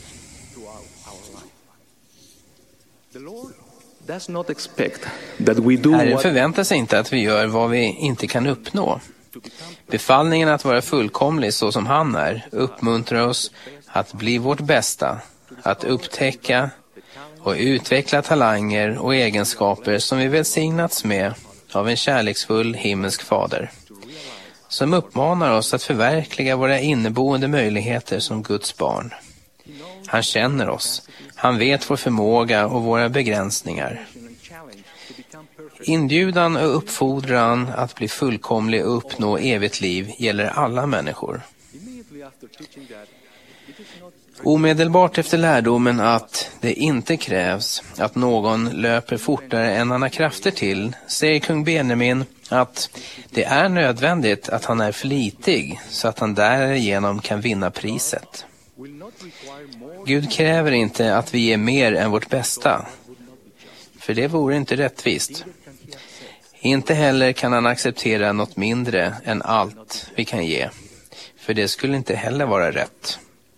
Speaker 2: Herren förväntar sig inte att vi gör vad vi inte kan uppnå. Befallningen att vara fullkomlig så som han är uppmuntrar oss att bli vårt bästa, att upptäcka och utveckla talanger och egenskaper som vi välsignats med av en kärleksfull himmelsk fader, som uppmanar oss att förverkliga våra inneboende möjligheter som Guds barn. Han känner oss, han vet vår förmåga och våra begränsningar. Inbjudan och uppfordran att bli fullkomlig och uppnå evigt liv gäller alla människor. Omedelbart efter lärdomen att det inte krävs att någon löper fortare än han har krafter till, säger kung Benjamin att det är nödvändigt att han är flitig så att han därigenom kan vinna priset. Gud kräver inte att vi ger mer än vårt bästa, för det vore inte rättvist. Inte heller kan han acceptera något mindre än allt vi kan ge, för det skulle inte heller vara rätt.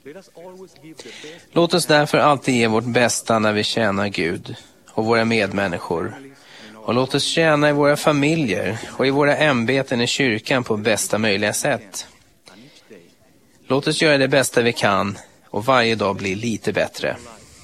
Speaker 2: Låt oss därför alltid ge vårt bästa när vi tjänar Gud och våra medmänniskor. Och låt oss tjäna i våra familjer och i våra ämbeten i kyrkan på bästa möjliga sätt. Låt oss göra det bästa vi kan och varje dag bli lite bättre.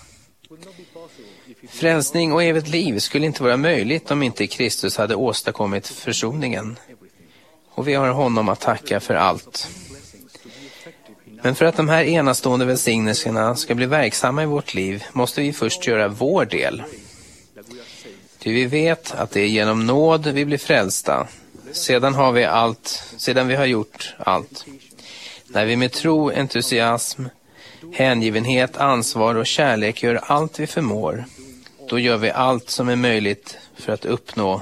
Speaker 2: Frälsning och evigt liv skulle inte vara möjligt om inte Kristus hade åstadkommit försoningen. Och vi har honom att tacka för allt. Men för att de här enastående välsignelserna ska bli verksamma i vårt liv måste vi först göra vår del. Ty vi vet att det är genom nåd vi blir frälsta. Sedan vi har gjort allt. När vi med tro, entusiasm, hängivenhet, ansvar och kärlek gör allt vi förmår, då gör vi allt som är möjligt för att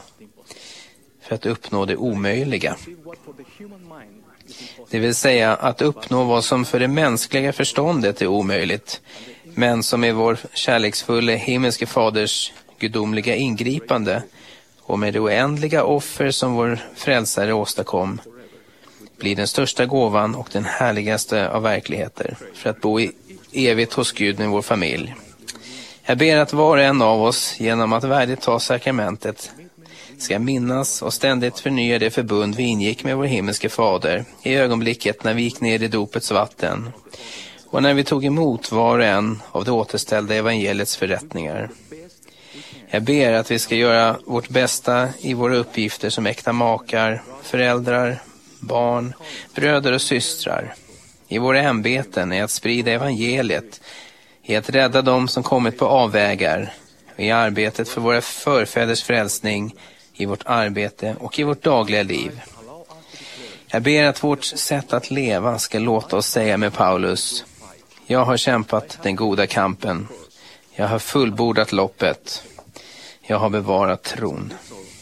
Speaker 2: uppnå det omöjliga. Det vill säga att uppnå vad som för det mänskliga förståndet är omöjligt, men som är vår kärleksfulla himmelske faders gudomliga ingripande och med det oändliga offer som vår frälsare åstadkom, blir den största gåvan och den härligaste av verkligheter för att bo evigt hos Gud med vår familj. Jag ber att var och en av oss genom att värdigt ta sakramentet ska minnas och ständigt förnya det förbund vi ingick med vår himmelske fader i ögonblicket när vi gick ner i dopets vatten och när vi tog emot var och en av det återställda evangeliets förrättningar. Jag ber att vi ska göra vårt bästa i våra uppgifter som äkta makar, föräldrar, barn, bröder och systrar, i våra ämbeten i att sprida evangeliet, i att rädda dem som kommit på avvägar, i arbetet för våra förfäders frälsning, i vårt arbete och i vårt dagliga liv. Jag ber att vårt sätt att leva ska låta oss säga med Paulus: jag har kämpat den goda kampen, jag har fullbordat loppet, jag har bevarat tron.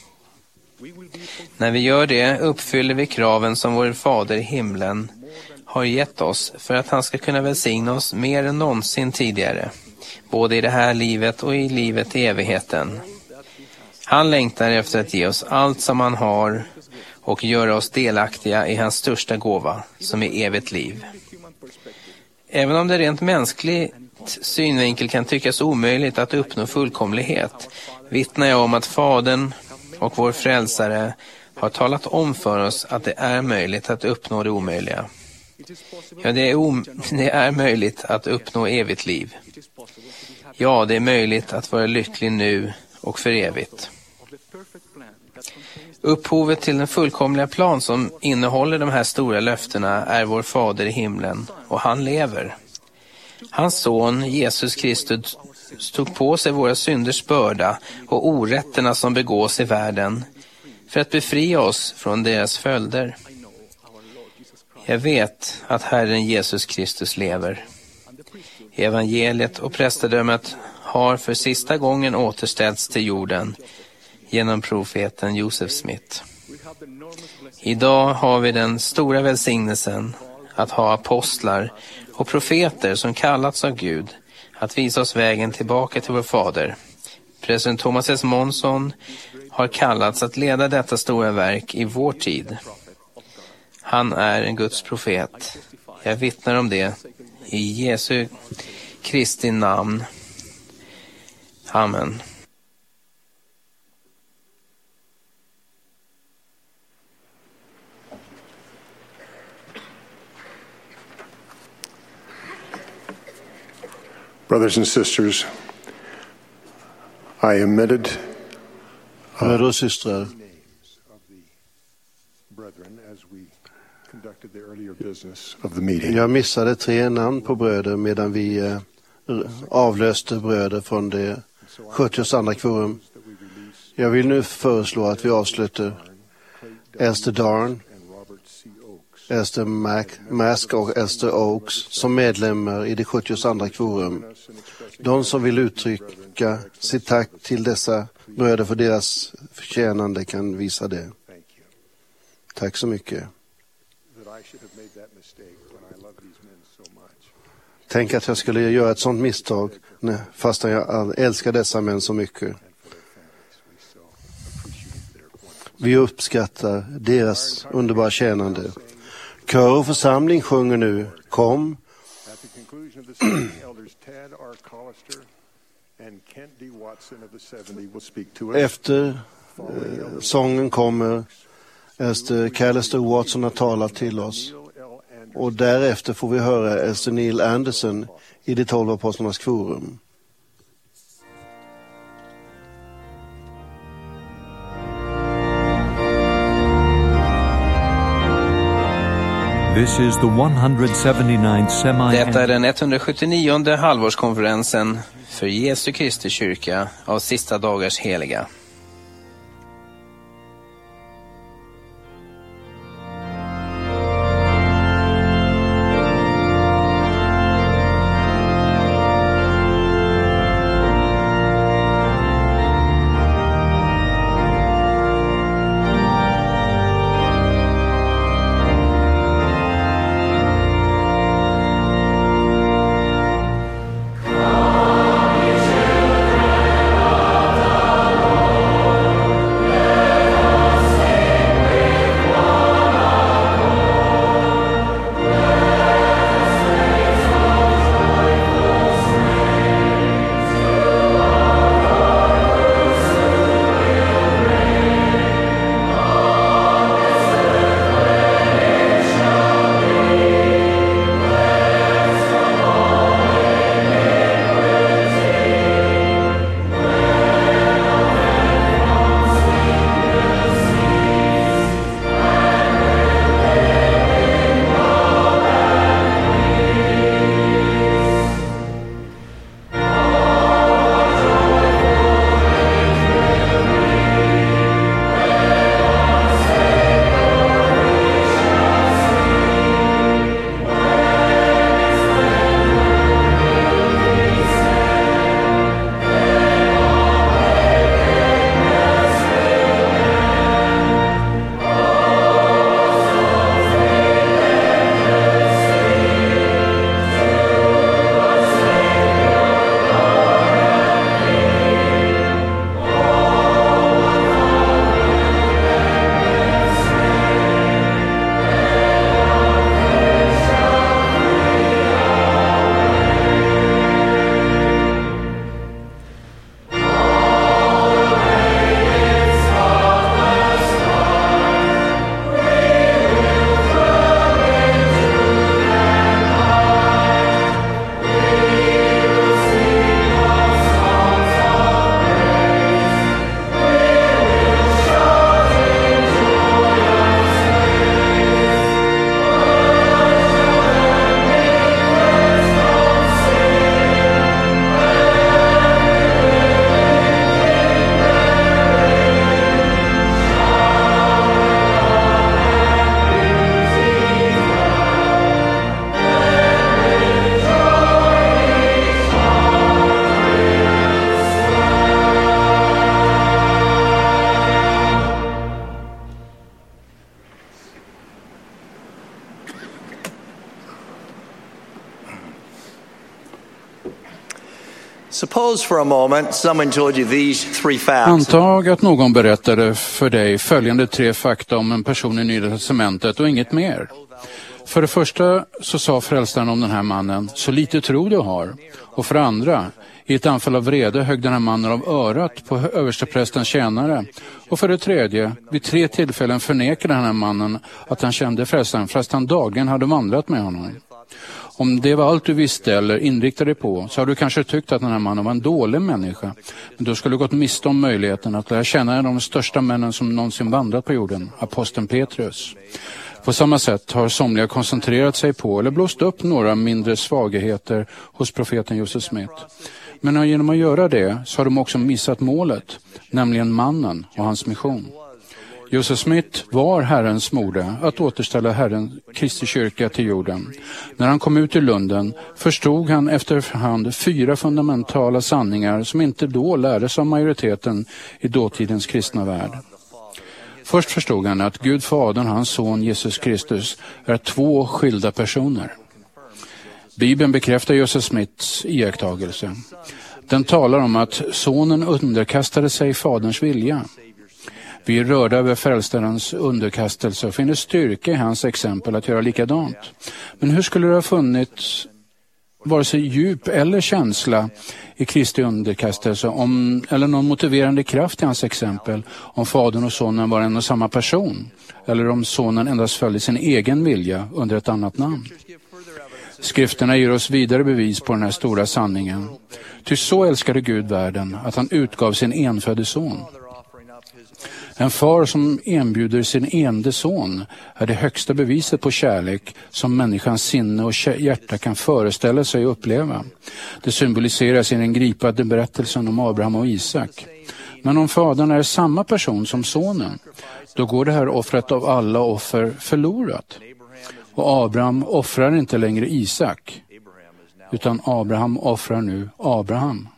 Speaker 2: När vi gör det uppfyller vi kraven som vår fader i himlen har gett oss för att han ska kunna välsigna oss mer än någonsin tidigare, både i det här livet och i livet i evigheten. Han längtar efter att ge oss allt som han har och göra oss delaktiga i hans största gåva, som är evigt liv. Även om det rent mänskligt synvinkel kan tyckas omöjligt att uppnå fullkomlighet, vittnar jag om att Fadern och vår frälsare har talat om för oss att det är möjligt att uppnå det omöjliga. Ja, det är möjligt att uppnå evigt liv. Ja, det är möjligt att vara lycklig nu och för evigt. Upphovet till den fullkomliga plan som innehåller de här stora löftena är vår fader i himlen, och han lever. Hans son Jesus Kristus tog på sig våra synders börda och orätterna som begås i världen för att befria oss från deras följder. Jag vet att Herren Jesus Kristus lever. Evangeliet och prästedömet har för sista gången återställts till jorden genom profeten Joseph Smith. Idag har vi den stora välsignelsen att ha apostlar och profeter som kallats av Gud att visa oss vägen tillbaka till vår fader. President Thomas S. Monson har kallats att leda detta stora verk i vår tid. Han är en Guds profet. Jag vittnar om det i Jesu Kristi namn. Amen.
Speaker 3: Brothers and sisters, I omitted
Speaker 4: bröder och systrar, jag missade 3 namn på bröder medan vi avlöste bröder från det 72 kvorum. Jag vill nu föreslå att vi avslutar Esther Darn, Esther Mask och Esther Oaks som medlemmar i det 72 kvorum. De som vill uttrycka sitt tack till dessa bröder för deras förtjänande kan visa det. Tack så mycket. Tänk att jag skulle göra ett sådant misstag fastän jag älskar dessa män så mycket. Vi uppskattar deras underbara tjänande. Kör och församling sjunger nu Kom. Efter sången kommer Esther Callister Watson att tala till oss. Och därefter får vi höra Esther Neil Anderson i de 12 apostlarnas kvorum.
Speaker 9: This is the 179th
Speaker 2: Detta är den 179:e halvårskonferensen för Jesu Kristi kyrka av sista dagars heliga.
Speaker 10: Suppose for a moment someone told you these 3 facts.
Speaker 6: Antag att någon berättade för dig följande 3 fakta om en person i Nya testamentet och inget mer. För det första så sa frälsaren om den här mannen, så lite tro du har. Och för det andra, i ett anfall av vrede högg den här mannen av örat på översteprästens tjänare. Och för det tredje, vid 3 tillfällen förnekade den här mannen att han kände frälsaren fast han dagligen hade vandrat med honom. Om det var allt du visste eller inriktade dig på så har du kanske tyckt att den här mannen var en dålig människa. Men då skulle du gått miste om möjligheten att lära känna de största männen som någonsin vandrat på jorden, aposteln Petrus. På samma sätt har somliga koncentrerat sig på eller blåst upp några mindre svagheter hos profeten Joseph Smith. Men genom att göra det så har de också missat målet, nämligen mannen och hans mission. Joseph Smith var Herrens mode att återställa Herren Kristi kyrka till jorden. När han kom ut ur Lunden förstod han efterhand 4 fundamentala sanningar som inte då lärdes av majoriteten i dåtidens kristna värld. Först förstod han att Gud Fadern och hans son Jesus Kristus är 2 skilda personer. Bibeln bekräftar Joseph Smiths iakttagelse. Den talar om att sonen underkastade sig faderns vilja. Vi är rörda över frälsarens underkastelse och finner styrka i hans exempel att göra likadant. Men hur skulle det ha funnits vare sig djup eller känsla i Kristi underkastelse eller någon motiverande kraft i hans exempel om fadern och sonen var en och samma person eller om sonen endast följde sin egen vilja under ett annat namn? Skrifterna ger oss vidare bevis på den här stora sanningen. Ty så älskade Gud världen att han utgav sin enfödde son. En far som erbjuder sin ende son är det högsta beviset på kärlek som människans sinne och hjärta kan föreställa sig och uppleva. Det symboliseras i den gripande berättelsen om Abraham och Isak. Men om fadern är samma person som sonen, då går det här offret av alla offer förlorat. Och Abraham offrar inte längre Isak, utan Abraham offrar nu Abraham.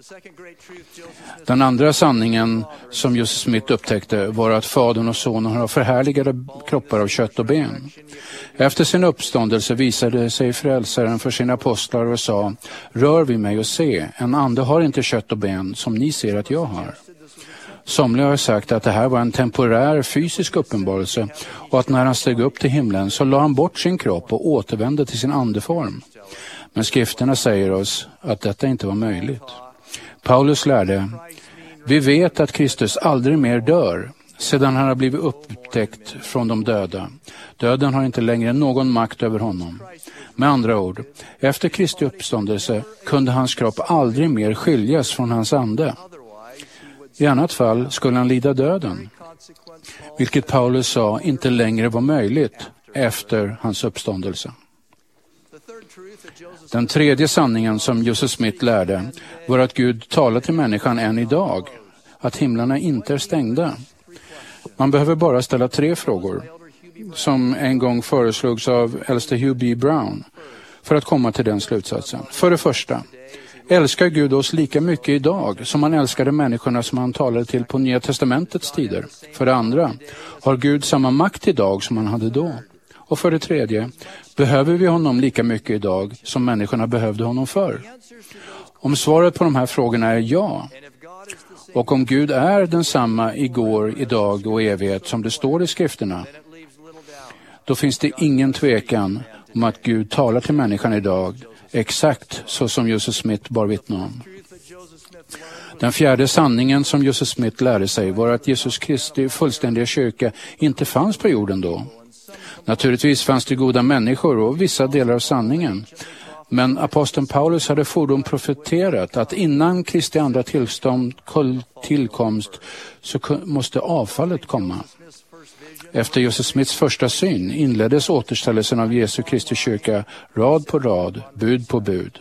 Speaker 6: Den andra sanningen som Joseph Smith upptäckte var att fadern och sonen har förhärligade kroppar av kött och ben. Efter sin uppståndelse visade sig frälsaren för sina apostlar och sa: rör vid mig och se, en ande har inte kött och ben som ni ser att jag har. Somliga har sagt att det här var en temporär fysisk uppenbarelse och att när han steg upp till himlen så la han bort sin kropp och återvände till sin andeform. Men skrifterna säger oss att detta inte var möjligt. Paulus lärde: vi vet att Kristus aldrig mer dör sedan han har blivit upptäckt från de döda. Döden har inte längre någon makt över honom. Med andra ord, efter Kristi uppståndelse kunde hans kropp aldrig mer skiljas från hans ande. I annat fall skulle han lida döden, vilket Paulus sa inte längre var möjligt efter hans uppståndelse. Den tredje sanningen som Joseph Smith lärde var att Gud talar till människan än idag, att himlarna inte är stängda. Man behöver bara ställa 3 frågor, som en gång föreslogs av äldste Hugh B. Brown, för att komma till den slutsatsen. För det första, älskar Gud oss lika mycket idag som han älskade människorna som han talade till på Nya testamentets tider? För det andra, har Gud samma makt idag som han hade då? Och för det tredje, behöver vi honom lika mycket idag som människorna behövde honom förr? Om svaret på de här frågorna är ja, och om Gud är densamma igår, idag och evighet som det står i skrifterna, då finns det ingen tvekan om att Gud talar till människan idag, exakt så som Joseph Smith bar vittne om. Den fjärde sanningen som Joseph Smith lärde sig var att Jesus Kristi fullständiga kyrka inte fanns på jorden då. Naturligtvis fanns det goda människor och vissa delar av sanningen. Men aposteln Paulus hade fordom profeterat att innan Kristi andra tillkomst så måste avfallet komma. Efter Joseph Smiths första syn inleddes återställelsen av Jesu Kristi kyrka rad på rad, bud på bud.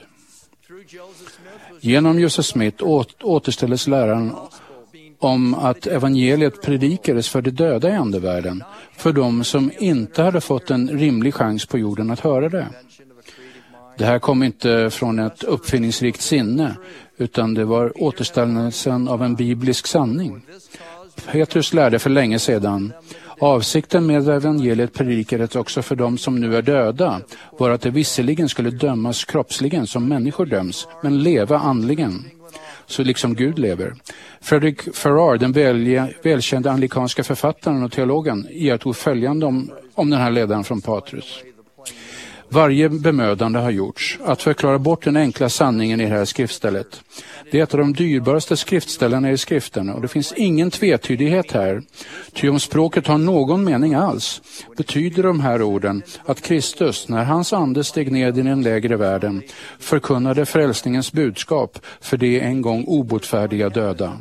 Speaker 6: Genom Joseph Smith återställdes läran om att evangeliet predikades för de döda i andevärlden, för de som inte hade fått en rimlig chans på jorden att höra det. Det här kom inte från ett uppfinningsrikt sinne, utan det var återställelsen av en biblisk sanning. Petrus lärde för länge sedan: Avsikten med evangeliet predikades också för dem som nu är döda var att de visserligen skulle dömas kroppsligen som människor döms, men leva andligen, så liksom Gud lever. Frederick Farrar, den välkända anglikanska författaren och teologen, iakttog följande om den här ledaren från Patrus. Varje bemödande har gjorts att förklara bort den enkla sanningen i det här skriftstället. Det är ett av de dyrbaraste skriftställena i skriften och det finns ingen tvetydighet här. Ty om språket har någon mening alls betyder de här orden att Kristus, när hans ande steg ned i den lägre världen, förkunnade frälsningens budskap för det en gång obotfärdiga döda.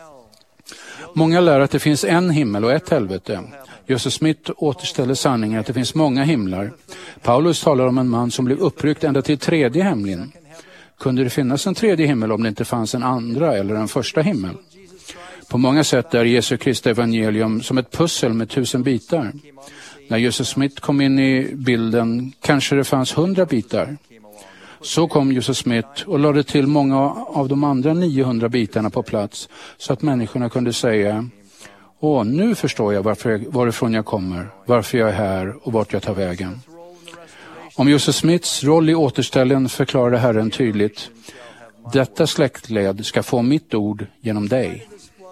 Speaker 6: Många lär att det finns en himmel och ett helvete. Joseph Smith återställer sanningen att det finns många himlar. Paulus talar om en man som blev uppryckt ända till tredje himlen. Kunde det finnas en tredje himmel om det inte fanns en andra eller en första himmel? På många sätt är Jesu Kristi evangelium som ett pussel med 1000 bitar. När Joseph Smith kom in i bilden kanske det fanns 100 bitar. Så kom Joseph Smith och lade till många av de andra 900 bitarna på plats så att människorna kunde säga: nu förstår jag varifrån jag kommer, varför jag är här och vart jag tar vägen. Om Joseph Smiths roll i återställen förklarade Herren tydligt: detta släktled ska få mitt ord genom dig.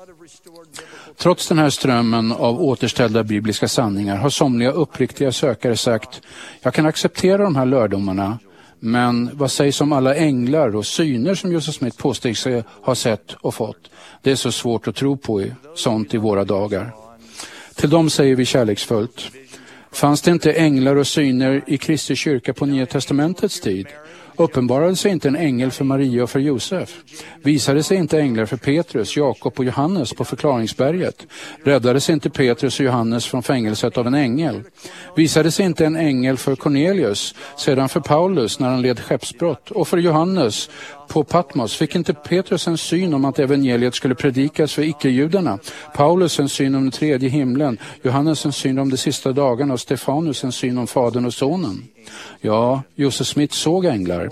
Speaker 6: Trots den här strömmen av återställda bibliska sanningar har somliga uppriktiga sökare sagt: jag kan acceptera de här lärdomarna, men vad sägs om alla änglar och syner som Joseph Smith påstår sig ha sett och fått? Det är så svårt att tro på sånt i våra dagar. Till dem säger vi kärleksfullt: fanns det inte änglar och syner i Kristi kyrka på Nya testamentets tid? Uppenbarade sig inte en ängel för Maria och för Josef? Visade sig inte änglar för Petrus, Jakob och Johannes på förklaringsberget? Räddade sig inte Petrus och Johannes från fängelset av en ängel? Visade sig inte en ängel för Cornelius, sedan för Paulus när han led skeppsbrott, och för Johannes på Patmos? Fick inte Petrus en syn om att evangeliet skulle predikas för icke-judarna? Paulus en syn om den tredje himlen, Johannes en syn om de sista dagarna och Stefanus en syn om Fadern och Sonen? Ja, Joseph Smith såg änglar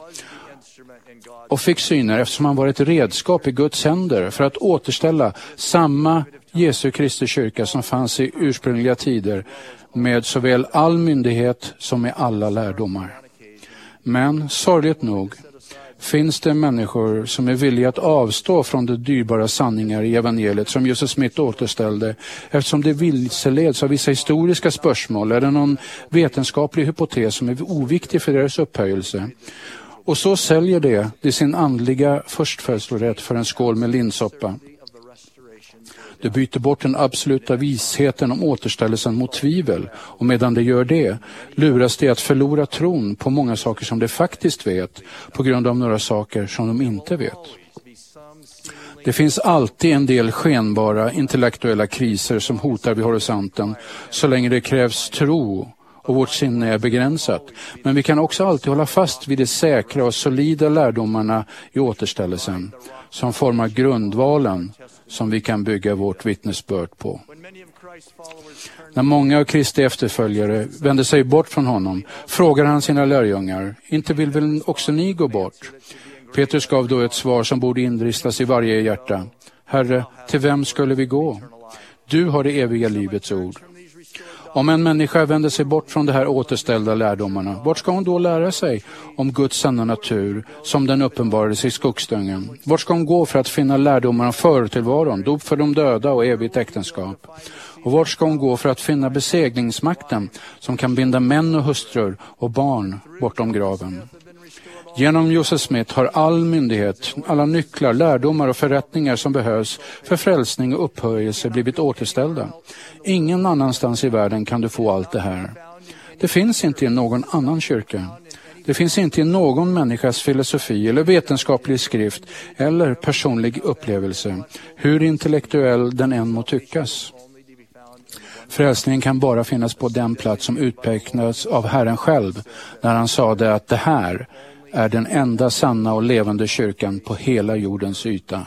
Speaker 6: och fick syner eftersom han var ett redskap i Guds händer för att återställa samma Jesu Kristi kyrka som fanns i ursprungliga tider med såväl all myndighet som med alla lärdomar. Men sorgligt nog finns det människor som är villiga att avstå från de dyrbara sanningar i evangeliet som Joseph Smith återställde, eftersom det vilseleds av vissa historiska spörsmål eller någon vetenskaplig hypotes som är oviktig för deras upphöjelse. Och så säljer det sin andliga förstfödslorätt för en skål med linssoppa. Det byter bort den absoluta visheten om återställelsen mot tvivel, och medan det gör det luras det att förlora tron på många saker som de faktiskt vet på grund av några saker som de inte vet. Det finns alltid en del skenbara intellektuella kriser som hotar vid horisonten så länge det krävs tro och vårt sinne är begränsat. Men vi kan också alltid hålla fast vid de säkra och solida lärdomarna i återställelsen som formar grundvalen som vi kan bygga vårt vittnesbörd på. När många av Kristi efterföljare vände sig bort från honom frågar han sina lärjungar: inte vill väl också ni gå bort? Petrus gav då ett svar som borde inristas i varje hjärta: Herre, till vem skulle vi gå? Du har det eviga livets ord. Om en människa vänder sig bort från de här återställda lärdomarna, vart ska hon då lära sig om Guds sanna natur som den uppenbarades i skogsdungen? Vart ska hon gå för att finna lärdomar om förtillvaron, dop för de döda och evigt äktenskap? Och vart ska hon gå för att finna beseglingsmakten som kan binda män och hustrur och barn bortom graven? Genom Joseph Smith har all myndighet, alla nycklar, lärdomar och förrättningar som behövs för frälsning och upphöjelse blivit återställda. Ingen annanstans i världen kan du få allt det här. Det finns inte i någon annan kyrka. Det finns inte i någon människas filosofi eller vetenskaplig skrift eller personlig upplevelse, hur intellektuell den än må tyckas. Frälsningen kan bara finnas på den plats som utpeknats av Herren själv när han sade att det här är den enda sanna och levande kyrkan på hela jordens yta.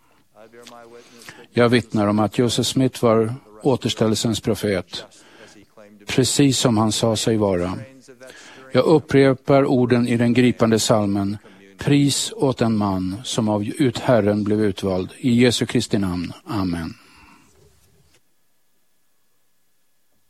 Speaker 6: Jag vittnar om att Joseph Smith var återställelsens profet, precis som han sa sig vara. Jag upprepar orden i den gripande salmen: pris åt en man som av Herren blev utvald. I Jesu Kristi namn. Amen.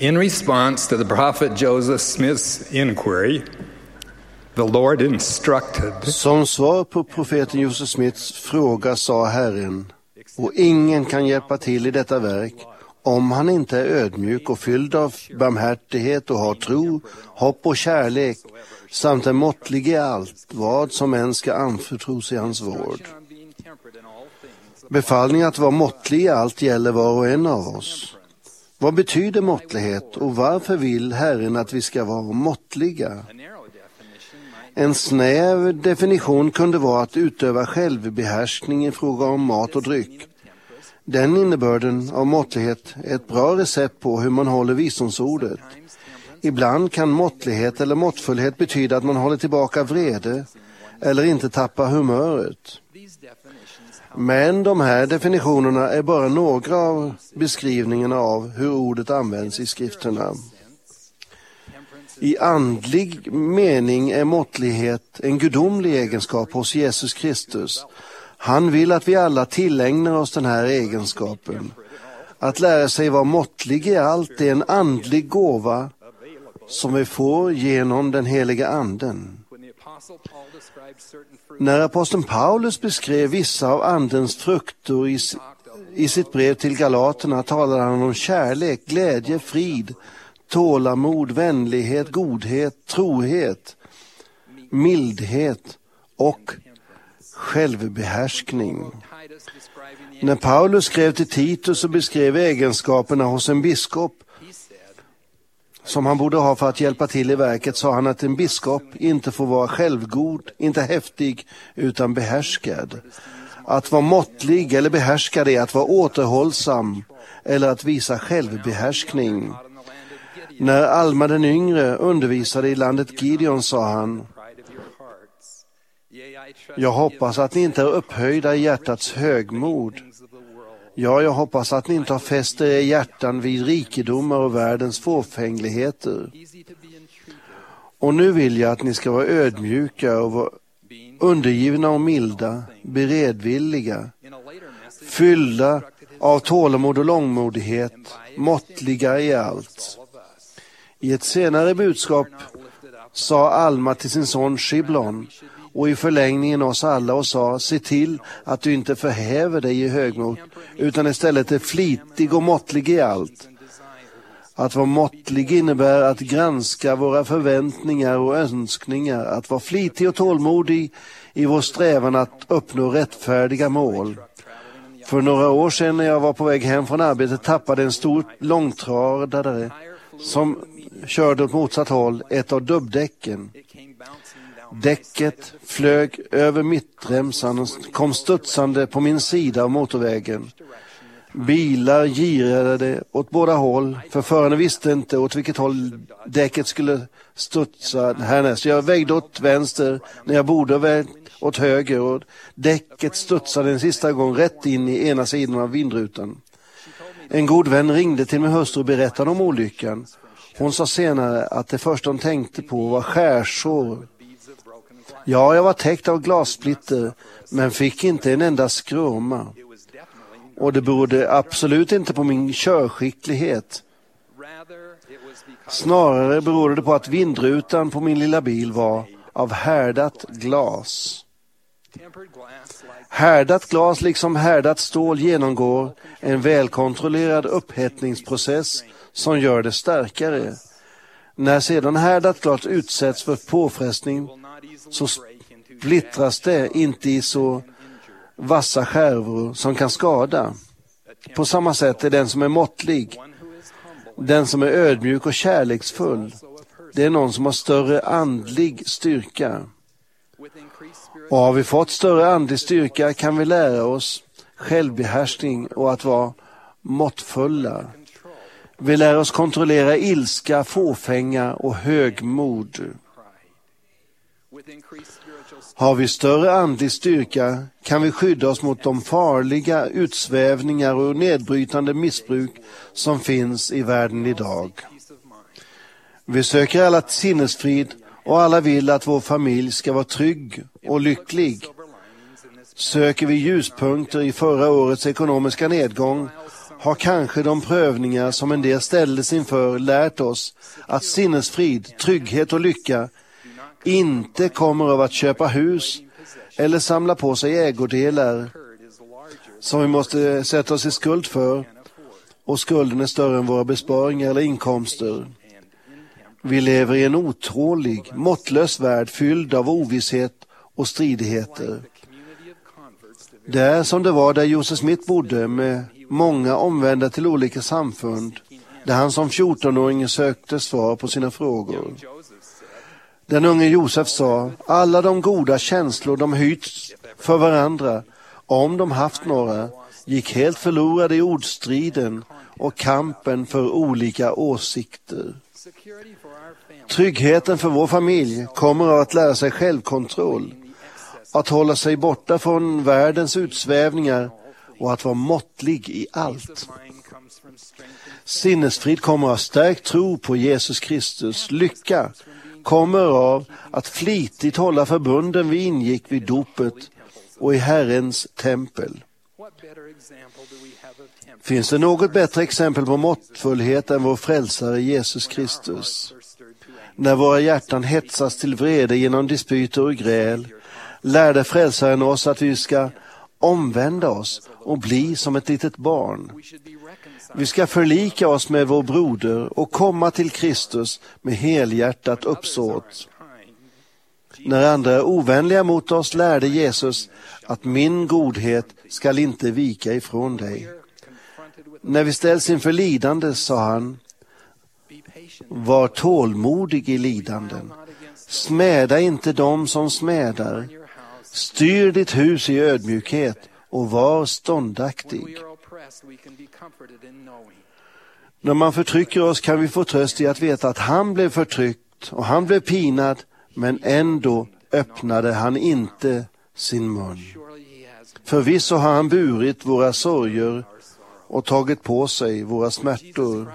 Speaker 11: In response to the prophet Joseph Smith's inquiry, the Lord instructed.
Speaker 4: Som svar på profeten Joseph Smiths fråga sa Herren, och ingen kan hjälpa till i detta verk om han inte är ödmjuk och fylld av barmhärtighet och har tro, hopp och kärlek samt är måttlig i allt vad som än ska anförtros i hans vård. Befallningen att vara måttlig i allt gäller var och en av oss. Vad betyder måttlighet och varför vill Herren att vi ska vara måttliga? En snäv definition kunde vara att utöva självbehärskning i fråga om mat och dryck. Den innebörden av måttlighet är ett bra recept på hur man håller visdomsordet. Ibland kan måttlighet eller måttfullhet betyda att man håller tillbaka vrede eller inte tappar humöret. Men de här definitionerna är bara några av beskrivningarna av hur ordet används i skrifterna. I andlig mening är måttlighet en gudomlig egenskap hos Jesus Kristus. Han vill att vi alla tillägnar oss den här egenskapen. Att lära sig vara måttlig i allt är en andlig gåva som vi får genom den heliga anden. När aposteln Paulus beskrev vissa av andens frukter i sitt brev till Galaterna talade han om kärlek, glädje, frid, tålamod, vänlighet, godhet, trohet, mildhet och självbehärskning. När Paulus skrev till Titus och beskrev egenskaperna hos en biskop som han borde ha för att hjälpa till i verket, sa han att en biskop inte får vara självgod, inte häftig, utan behärskad. Att vara måttlig eller behärskad är att vara återhållsam eller att visa självbehärskning. När Alma den yngre undervisade i landet Gideon sa han: jag hoppas att ni inte är upphöjda i hjärtats högmod. Ja, jag hoppas att ni inte har fäst er i hjärtan vid rikedomar och världens fåfängligheter. Och nu vill jag att ni ska vara ödmjuka och vara undergivna och milda, beredvilliga, fyllda av tålamod och långmodighet, måttliga i allt. I ett senare budskap sa Alma till sin son Shiblon och i förlängningen oss alla och sa: se till att du inte förhäver dig i högmod utan istället är flitig och måttlig i allt. Att vara måttlig innebär att granska våra förväntningar och önskningar, att vara flitig och tålmodig i vår strävan att uppnå rättfärdiga mål. För några år sedan när jag var på väg hem från arbetet tappade en stor långtradare som körde åt motsatt håll ett av dubbdäcken. Däcket flög över mittremsan och kom studsande på min sida av motorvägen. Bilar girade åt båda håll, för föraren visste inte åt vilket håll däcket skulle studsa härnäst. Jag vägde åt vänster när jag borde ha vägt åt höger och däcket studsade en sista gång rätt in i ena sidan av vindrutan. En god vän ringde till min hustru och berättade om olyckan. Hon sa senare att det första hon tänkte på var skärsår. Ja, jag var täckt av glassplitter men fick inte en enda skråma. Och det berodde absolut inte på min körskicklighet. Snarare berodde det på att vindrutan på min lilla bil var av härdat glas. Härdat glas liksom härdat stål genomgår en välkontrollerad upphettningsprocess som gör det starkare. När sedan härdat glas utsätts för påfrestning så splittras det inte i så vassa skärvor som kan skada. På samma sätt är den som är måttlig, den som är ödmjuk och kärleksfull, det är någon som har större andlig styrka. Och har vi fått större andlig styrka kan vi lära oss självbehärskning och att vara måttfulla. Vi lär oss kontrollera ilska, fåfänga och högmod. Har vi större andlig styrka kan vi skydda oss mot de farliga utsvävningar och nedbrytande missbruk som finns i världen idag. Vi söker alla sinnesfrid och alla vill att vår familj ska vara trygg och lycklig. Söker vi ljuspunkter i förra årets ekonomiska nedgång har kanske de prövningar som en del ställdes inför lärt oss att sinnesfrid, trygghet och lycka inte kommer av att köpa hus eller samla på sig ägodelar som vi måste sätta oss i skuld för, och skulden är större än våra besparingar eller inkomster. Vi lever i en otålig, måttlös värld fylld av ovisshet och stridigheter. Det är som det var där Joseph Smith bodde, med många omvända till olika samfund, där han som 14-åring sökte svar på sina frågor. Den unge Josef sa, alla de goda känslor de hyts för varandra, om de haft några, gick helt förlorade i ordstriden och kampen för olika åsikter. Tryggheten för vår familj kommer av att lära sig självkontroll, att hålla sig borta från världens utsvävningar och att vara måttlig i allt. Sinnesfrid kommer av stärkt tro på Jesus Kristus. Lycka kommer av att flitigt hålla förbunden vi ingick vid dopet och i Herrens tempel. Finns det något bättre exempel på måttfullhet än vår frälsare Jesus Kristus? När våra hjärtan hetsas till vrede genom dispyter och gräl, lärde frälsaren oss att vi ska omvända oss och bli som ett litet barn. Vi ska förlika oss med vår broder och komma till Kristus med helhjärtat uppsåt. När andra är ovänliga mot oss lärde Jesus att min godhet skall inte vika ifrån dig. När vi ställs inför lidande sa han, var tålmodig i lidanden. Smäda inte dem som smädar. Styr ditt hus i ödmjukhet och var ståndaktig. När man förtrycker oss kan vi få tröst i att veta att han blev förtryckt och han blev pinad, men ändå öppnade han inte sin mun. Förvisso har han burit våra sorger och tagit på sig våra smärtor.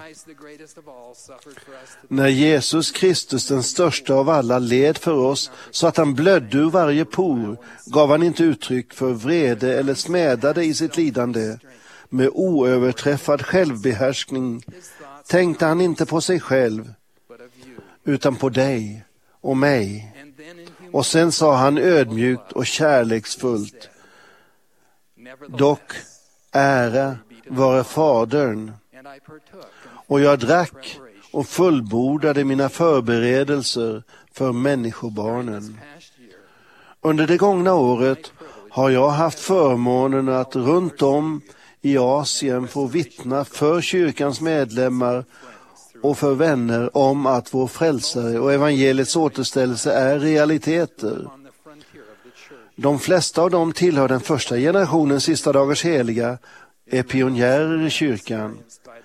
Speaker 4: När Jesus Kristus, den största av alla, led för oss så att han blödde ur varje por, gav han inte uttryck för vrede eller smädade i sitt lidande. Med oöverträffad självbehärskning tänkte han inte på sig själv, utan på dig och mig. Och sen sa han ödmjukt och kärleksfullt, dock ära vare Fadern. Och jag drack och fullbordade mina förberedelser för människobarnen. Under det gångna året har jag haft förmånen att runt om i Asien få vittna för kyrkans medlemmar och för vänner om att vår frälsare och evangeliets återställelse är realiteter. De flesta av dem tillhör den första generationen sista dagars heliga, är pionjärer i kyrkan.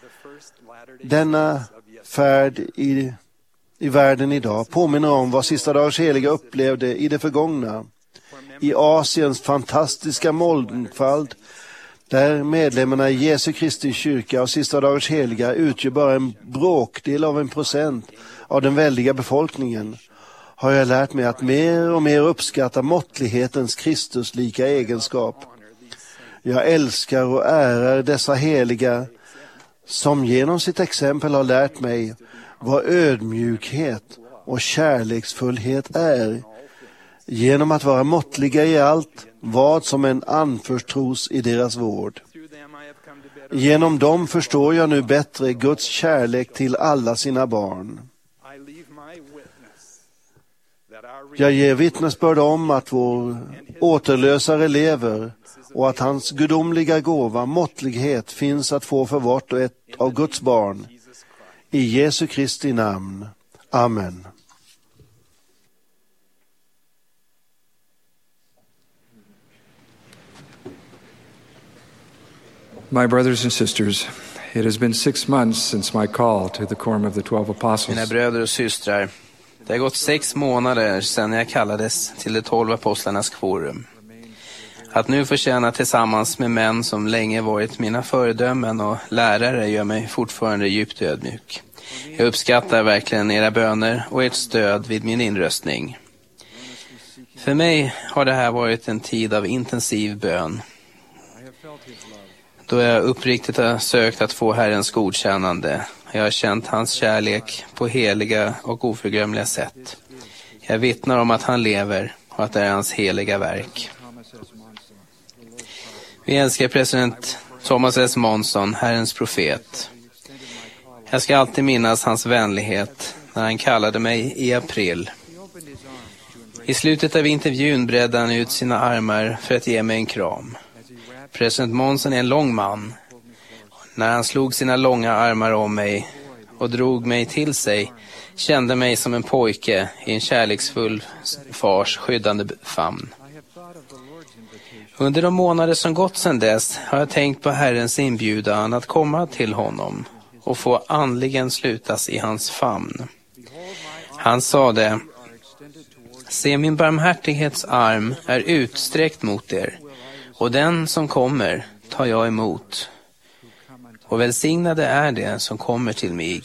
Speaker 4: Denna färd i världen idag påminner om vad sista dagars heliga upplevde i det förgångna. I Asiens fantastiska mångfald, där medlemmarna i Jesu Kristi kyrka och sista dagars heliga utgör bara en bråkdel av 1% av den väldiga befolkningen, har jag lärt mig att mer och mer uppskatta måttlighetens Kristuslika egenskap. Jag älskar och ärar dessa heliga som genom sitt exempel har lärt mig vad ödmjukhet och kärleksfullhet är, genom att vara måttliga i allt vad som än anförtros i deras vård. Genom dem förstår jag nu bättre Guds kärlek till alla sina barn. Jag ger vittnesbörd om att vår återlösare lever och att hans gudomliga gåva, måttlighet, finns att få för vart och ett av Guds barn. I Jesu Kristi namn. Amen.
Speaker 12: My brothers and sisters, it has been 6 months since my call to the Quorum of the 12 Apostles.
Speaker 2: Mina bröder och systrar, det har gått 6 månader sedan jag kallades till de 12 apostlarnas kvorum. Att nu få tjäna tillsammans med män som länge varit mina föredömen och lärare gör mig fortfarande djupt ödmjuk. Jag uppskattar verkligen era böner och ert stöd vid min inröstning. För mig har det här varit en tid av intensiv bön. då jag uppriktigt har sökt att få Herrens godkännande. Jag har känt hans kärlek på heliga och oförglömliga sätt. Jag vittnar om att han lever och att det är hans heliga verk. Vi älskar president Thomas S. Monson, Herrens profet. Jag ska alltid minnas hans vänlighet när han kallade mig i april. I slutet av intervjun bredde han ut sina armar för att ge mig en kram. President Monson är en lång man. När han slog sina långa armar om mig och drog mig till sig, kände mig som en pojke i en kärleksfull fars skyddande famn. Under de månader som gått sedan dess har jag tänkt på Herrens inbjudan att komma till honom och få andligen slutas i hans famn. Han sade: se, min barmhärtighetsarm är utsträckt mot er, och den som kommer tar jag emot. Och välsignade är det som kommer till mig.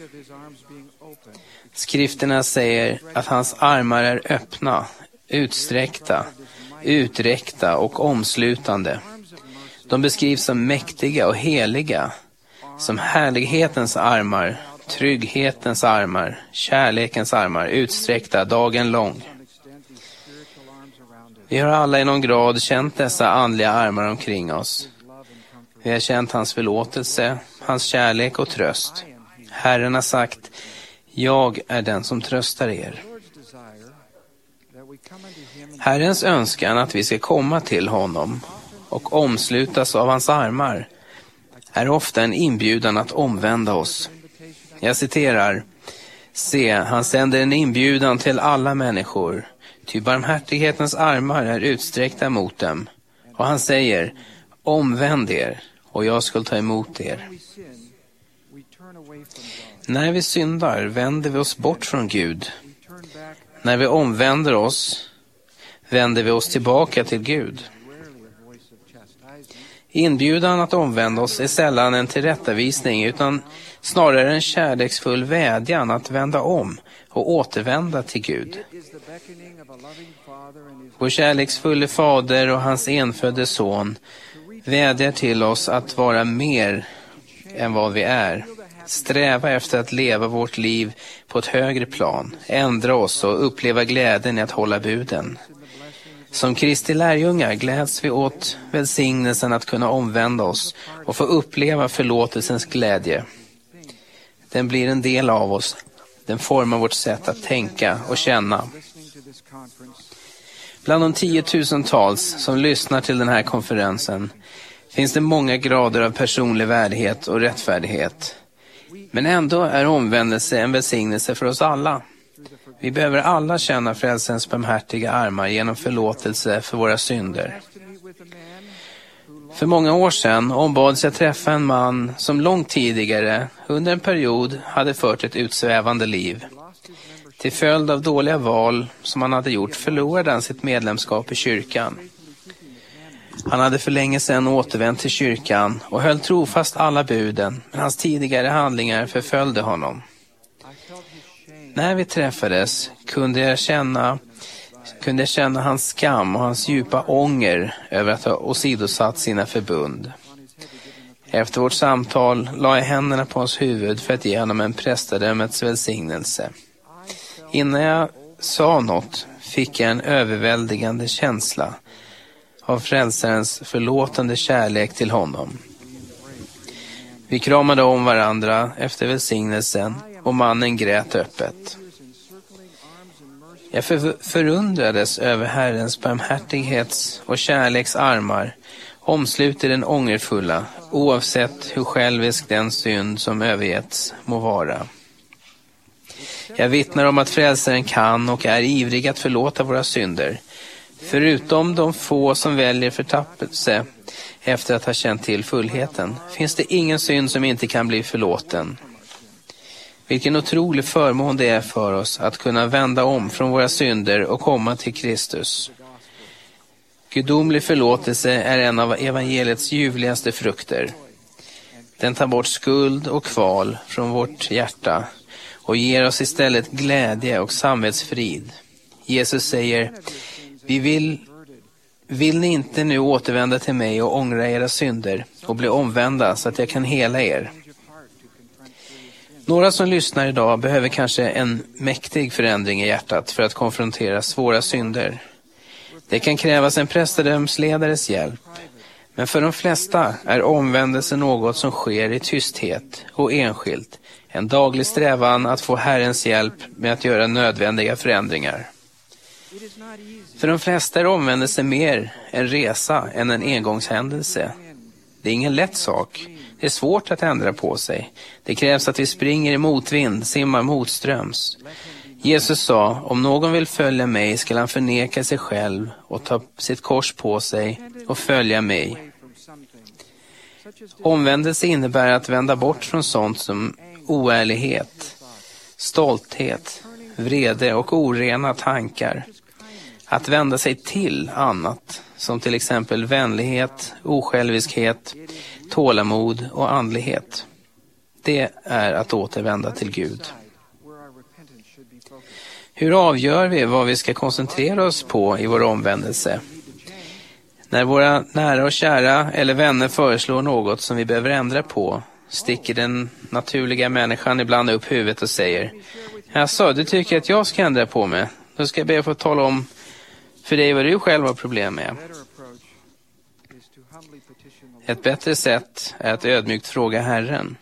Speaker 2: Skrifterna säger att hans armar är öppna, utsträckta, uträckta och omslutande. De beskrivs som mäktiga och heliga, som härlighetens armar, trygghetens armar, kärlekens armar, utsträckta dagen lång. Vi har alla i någon grad känt dessa andliga armar omkring oss. Vi har känt hans förlåtelse, hans kärlek och tröst. Herren har sagt: jag är den som tröstar er. Herrens önskan att vi ska komma till honom och omslutas av hans armar är ofta en inbjudan att omvända oss. Jag citerar: se, han sänder en inbjudan till alla människor, ty barmhärtighetens armar är utsträckta mot dem. Och han säger: omvänd er, och jag ska ta emot er. När vi syndar vänder vi oss bort från Gud. När vi omvänder oss vänder vi oss tillbaka till Gud. Inbjudan att omvända oss är sällan en tillrättavisning, utan snarare en kärleksfull vädjan att vända om och återvända till Gud. Vår kärleksfulle fader och hans enfödde son vädjar till oss att vara mer än vad vi är. Sträva efter att leva vårt liv på ett högre plan, ändra oss och uppleva glädjen i att hålla buden. Som Kristi lärjungar gläds vi åt välsignelsen att kunna omvända oss och få uppleva förlåtelsens glädje. Den blir en del av oss. Den formar vårt sätt att tänka och känna. Bland de 10 000-tals som lyssnar till den här konferensen finns det många grader av personlig värdighet och rättfärdighet. Men ändå är omvändelse en välsignelse för oss alla. Vi behöver alla känna frälsens barmhärtiga armar genom förlåtelse för våra synder. För många år sedan ombads jag träffa en man som långt tidigare under en period hade fört ett utsvävande liv. Till följd av dåliga val som han hade gjort förlorade han sitt medlemskap i kyrkan. Han hade för länge sedan återvänt till kyrkan och höll trofast alla buden, men hans tidigare handlingar förföljde honom. När vi träffades kunde jag känna hans skam och hans djupa ånger över att ha åsidosatt sina förbund. Efter vårt samtal la jag händerna på hans huvud för att ge honom en prästadömets välsignelse. Innan jag sa något fick jag en överväldigande känsla av frälsarens förlåtande kärlek till honom. Vi kramade om varandra efter välsignelsen och mannen grät öppet. Jag förundrades över Herrens barmhärtighets och kärleks armar omsluter den ångerfulla, oavsett hur självisk den synd som övergetts må vara. Jag vittnar om att frälsaren kan och är ivrig att förlåta våra synder, förutom de få som väljer förtappelse efter att ha känt till fullheten. Finns det ingen synd som inte kan bli förlåten. Vilken otrolig förmån det är för oss att kunna vända om från våra synder och komma till Kristus. Gudomlig förlåtelse är en av evangeliets ljuvligaste frukter. Den tar bort skuld och kval från vårt hjärta och ger oss istället glädje och samvetsfrid. Jesus säger: vill ni inte nu återvända till mig och ångra era synder och bli omvända så att jag kan hela er? Några som lyssnar idag behöver kanske en mäktig förändring i hjärtat för att konfrontera svåra synder. Det kan krävas en prästedömsledares hjälp, men för de flesta är omvändelse något som sker i tysthet och enskilt, en daglig strävan att få Herrens hjälp med att göra nödvändiga förändringar. För de flesta är omvändelse mer en resa än en engångshändelse. Det är ingen lätt sak. Det är svårt att ändra på sig. Det krävs att vi springer i motvind, simmar motströms. Jesus sa, om någon vill följa mig ska han förneka sig själv och ta sitt kors på sig och följa mig. Omvändelse innebär att vända bort från sånt som oärlighet, stolthet, vrede och orena tankar. Att vända sig till annat, som till exempel vänlighet, osjälviskhet, tålamod och andlighet. Det är att återvända till Gud. Hur avgör vi vad vi ska koncentrera oss på i vår omvändelse? När våra nära och kära eller vänner föreslår något som vi behöver ändra på, sticker den naturliga människan ibland upp huvudet och säger, jaså, du tycker att jag ska ändra på mig? Då ska jag be att få tala om för dig vad du själv har problem med. Ett bättre sätt är att ödmjukt fråga Herren.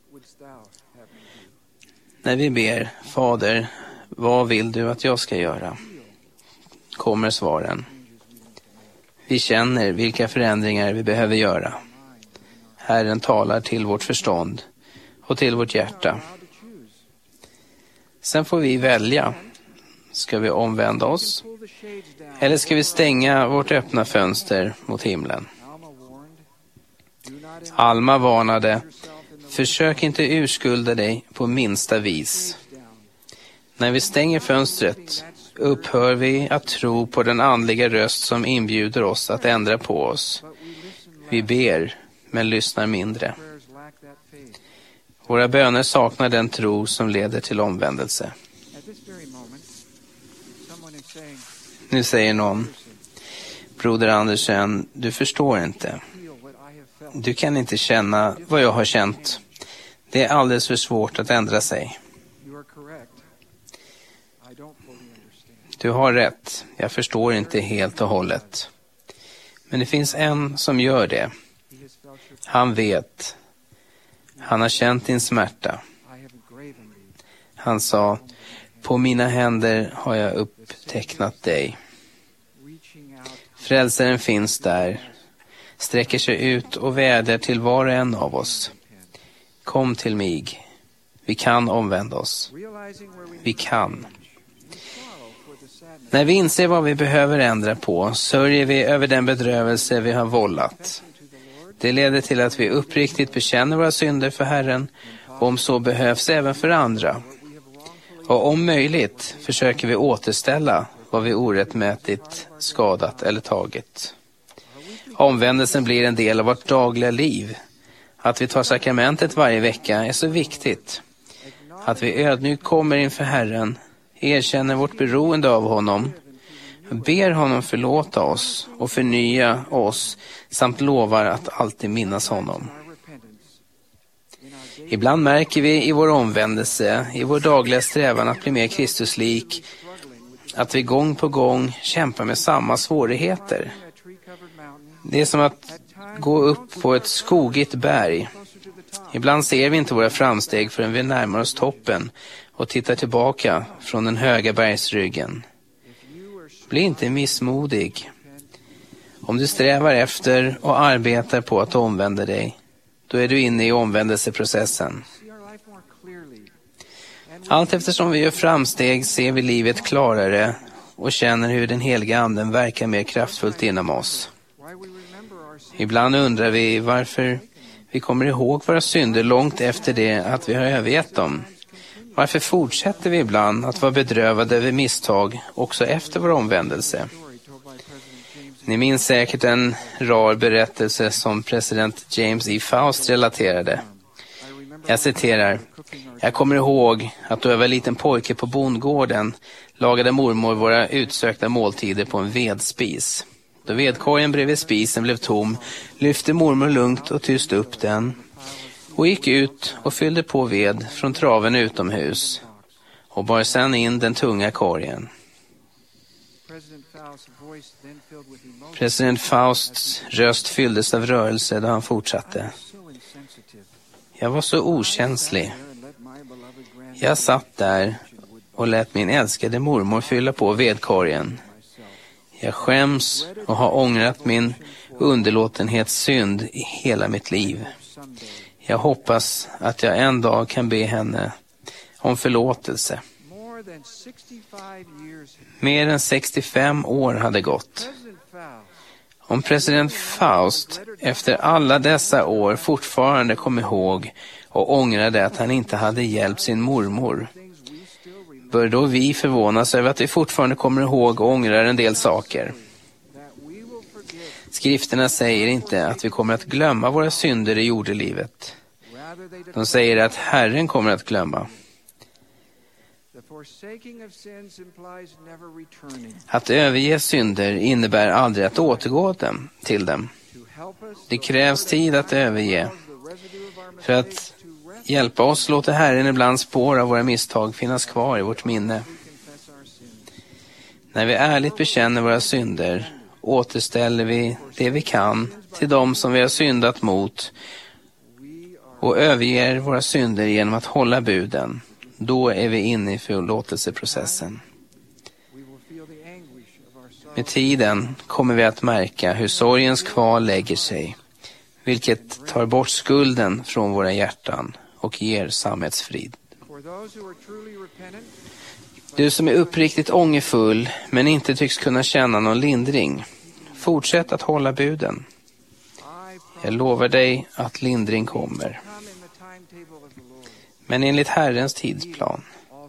Speaker 2: När vi ber, Fader, vad vill du att jag ska göra? Kommer svaren. Vi känner vilka förändringar vi behöver göra. Herren talar till vårt förstånd och till vårt hjärta. Sen får vi välja. Ska vi omvända oss? Eller ska vi stänga vårt öppna fönster mot himlen? Alma varnade, försök inte urskulda dig på minsta vis. När vi stänger fönstret upphör vi att tro på den andliga röst som inbjuder oss att ändra på oss. Vi ber, men lyssnar mindre. Våra böner saknar den tro som leder till omvändelse. Nu säger någon, broder Andersen, du förstår inte. Du kan inte känna vad jag har känt. Det är alldeles för svårt att ändra sig. Du har rätt. Jag förstår inte helt och hållet. Men det finns en som gör det. Han vet. Han har känt din smärta. Han sa, på mina händer har jag upptecknat dig. Frälsaren finns där. Sträcker sig ut och vädjar till var och en av oss. Kom till mig. Vi kan omvända oss. Vi kan. När vi inser vad vi behöver ändra på, sörjer vi över den bedrövelse vi har vållat. Det leder till att vi uppriktigt bekänner våra synder för Herren, och om så behövs även för andra. Och om möjligt försöker vi återställa vad vi orättmätigt skadat eller tagit. Omvändelsen blir en del av vårt dagliga liv. Att vi tar sakramentet varje vecka är så viktigt. Att vi ödmjukt kommer inför Herren, erkänner vårt beroende av honom, ber honom förlåta oss och förnya oss samt lovar att alltid minnas honom. Ibland märker vi i vår omvändelse, i vår dagliga strävan att bli mer Kristuslik, att vi gång på gång kämpar med samma svårigheter. Det är som att gå upp på ett skogigt berg. Ibland ser vi inte våra framsteg förrän vi närmar oss toppen och tittar tillbaka från den höga bergsryggen. Bli inte missmodig. Om du strävar efter och arbetar på att omvända dig, då är du inne i omvändelseprocessen. Allt eftersom vi gör framsteg ser vi livet klarare och känner hur den heliga anden verkar mer kraftfullt inom oss. Ibland undrar vi varför vi kommer ihåg våra synder långt efter det att vi har övergett dem. Varför fortsätter vi ibland att vara bedrövade över misstag också efter vår omvändelse? Ni minns säkert en rar berättelse som president James E. Faust relaterade. Jag citerar: jag kommer ihåg att då jag var liten pojke på bondgården lagade mormor våra utsökta måltider på en vedspis. Då vedkorgen bredvid spisen blev tom lyfte mormor lugnt och tyst upp den och gick ut och fyllde på ved från traven utomhus och bar sedan in den tunga korgen. President Fausts röst fylldes av rörelse då han fortsatte. Jag var så okänslig. Jag satt där och lät min älskade mormor fylla på vedkorgen. Jag skäms och har ångrat min underlåtenhetssynd i hela mitt liv. Jag hoppas att jag en dag kan be henne om förlåtelse. Mer än 65 år hade gått. Om president Faust efter alla dessa år fortfarande kom ihåg och ångrade att han inte hade hjälpt sin mormor, bör då vi förvånas över att vi fortfarande kommer ihåg och ångrar en del saker. Skrifterna säger inte att vi kommer att glömma våra synder i jordelivet. De säger att Herren kommer att glömma. Att överge synder innebär aldrig att återgå till dem. Det krävs tid att överge. För att hjälpa oss låter Herren ibland spår av våra misstag finnas kvar i vårt minne. När vi ärligt bekänner våra synder återställer vi det vi kan till dem som vi har syndat mot och överger våra synder genom att hålla buden. Då är vi inne i förlåtelseprocessen. Med tiden kommer vi att märka hur sorgens kval lägger sig, vilket tar bort skulden från våra hjärtan och ger samhällsfrid. Du som är uppriktigt ångerfull men inte tycks kunna känna någon lindring, fortsätt att hålla buden. Jag lovar dig att lindring kommer. Men enligt Herrens tidsplan.